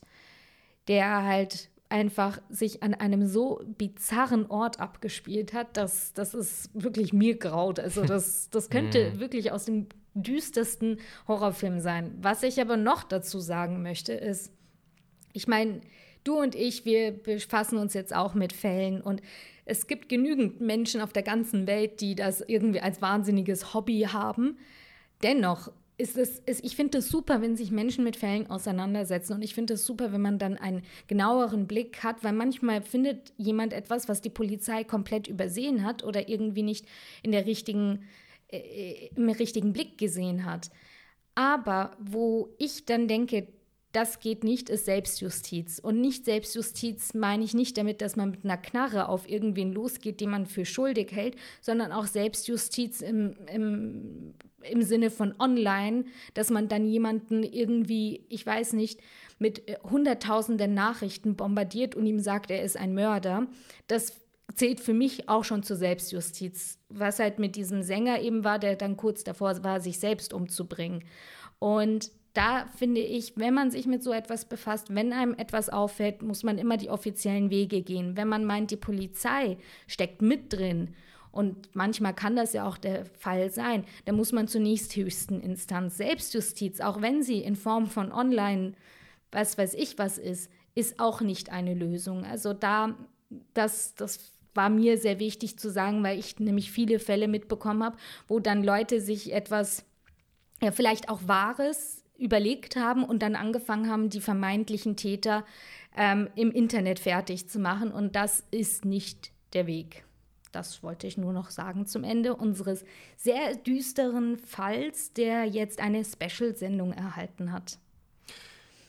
der halt einfach sich an einem so bizarren Ort abgespielt hat, dass, dass es wirklich mir graut. Also das, das könnte wirklich aus dem düstersten Horrorfilm sein. Was ich aber noch dazu sagen möchte, ist, ich meine, du und ich, wir befassen uns jetzt auch mit Fällen und es gibt genügend Menschen auf der ganzen Welt, die das irgendwie als wahnsinniges Hobby haben. Dennoch ist es, ist, ich finde es super, wenn sich Menschen mit Fällen auseinandersetzen und ich finde es super, wenn man dann einen genaueren Blick hat, weil manchmal findet jemand etwas, was die Polizei komplett übersehen hat oder irgendwie nicht in der richtigen, äh, im richtigen Blick gesehen hat. Aber wo ich dann denke, das geht nicht, ist Selbstjustiz. Und nicht Selbstjustiz meine ich nicht damit, dass man mit einer Knarre auf irgendwen losgeht, den man für schuldig hält, sondern auch Selbstjustiz im, im, im Sinne von online, dass man dann jemanden irgendwie, ich weiß nicht, mit hunderttausenden Nachrichten bombardiert und ihm sagt, er ist ein Mörder. Das zählt für mich auch schon zur Selbstjustiz. Was halt mit diesem Sänger eben war, der dann kurz davor war, sich selbst umzubringen. Und da finde ich, wenn man sich mit so etwas befasst, wenn einem etwas auffällt, muss man immer die offiziellen Wege gehen. Wenn man meint, die Polizei steckt mit drin, und manchmal kann das ja auch der Fall sein, dann muss man zur nächsthöchsten Instanz. Selbstjustiz, auch wenn sie in Form von online, was weiß ich was ist, ist auch nicht eine Lösung. Also da, das, das war mir sehr wichtig zu sagen, weil ich nämlich viele Fälle mitbekommen habe, wo dann Leute sich etwas, ja vielleicht auch Wahres überlegt haben und dann angefangen haben, die vermeintlichen Täter ähm, im Internet fertig zu machen. Und das ist nicht der Weg. Das wollte ich nur noch sagen zum Ende unseres sehr düsteren Falls, der jetzt eine Special-Sendung erhalten hat.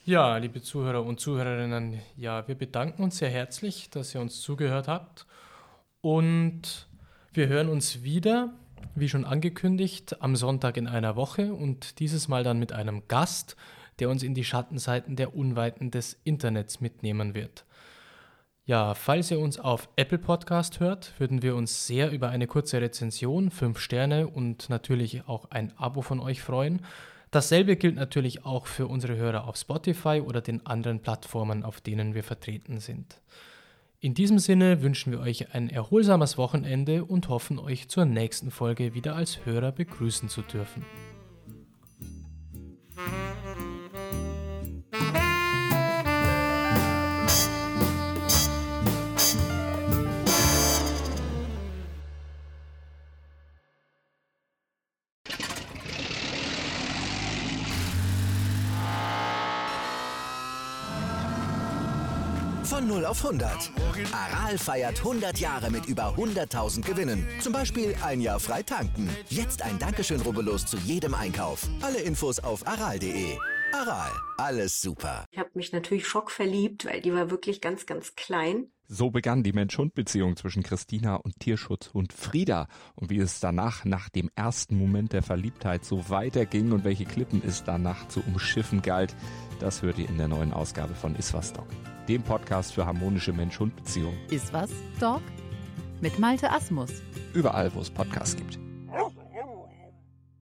Ja, liebe Zuhörer und Zuhörerinnen, ja, wir bedanken uns sehr herzlich, dass ihr uns zugehört habt. Und wir hören uns wieder, wie schon angekündigt, am Sonntag in einer Woche und dieses Mal dann mit einem Gast, der uns in die Schattenseiten der Unweiten des Internets mitnehmen wird. Ja, falls ihr uns auf Apple Podcast hört, würden wir uns sehr über eine kurze Rezension, fünf Sterne und natürlich auch ein Abo von euch freuen. Dasselbe gilt natürlich auch für unsere Hörer auf Spotify oder den anderen Plattformen, auf denen wir vertreten sind. In diesem Sinne wünschen wir euch ein erholsames Wochenende und hoffen, euch zur nächsten Folge wieder als Hörer begrüßen zu dürfen. Von null auf hundert. Aral feiert hundert Jahre mit über hunderttausend Gewinnen. Zum Beispiel ein Jahr frei tanken. Jetzt ein Dankeschön, rubbellos zu jedem Einkauf. Alle Infos auf aral punkt de. Aral, alles super. Ich habe mich natürlich schockverliebt, weil die war wirklich ganz, ganz klein. So begann die Mensch-Hund-Beziehung zwischen Christina und Tierschutzhund Frieda. Und wie es danach, nach dem ersten Moment der Verliebtheit, so weiterging und welche Klippen es danach zu umschiffen galt, das hört ihr in der neuen Ausgabe von Iswas Dog, dem Podcast für harmonische Mensch-Hund-Beziehungen. Iswas Dog mit Malte Asmus. Überall, wo es Podcasts gibt.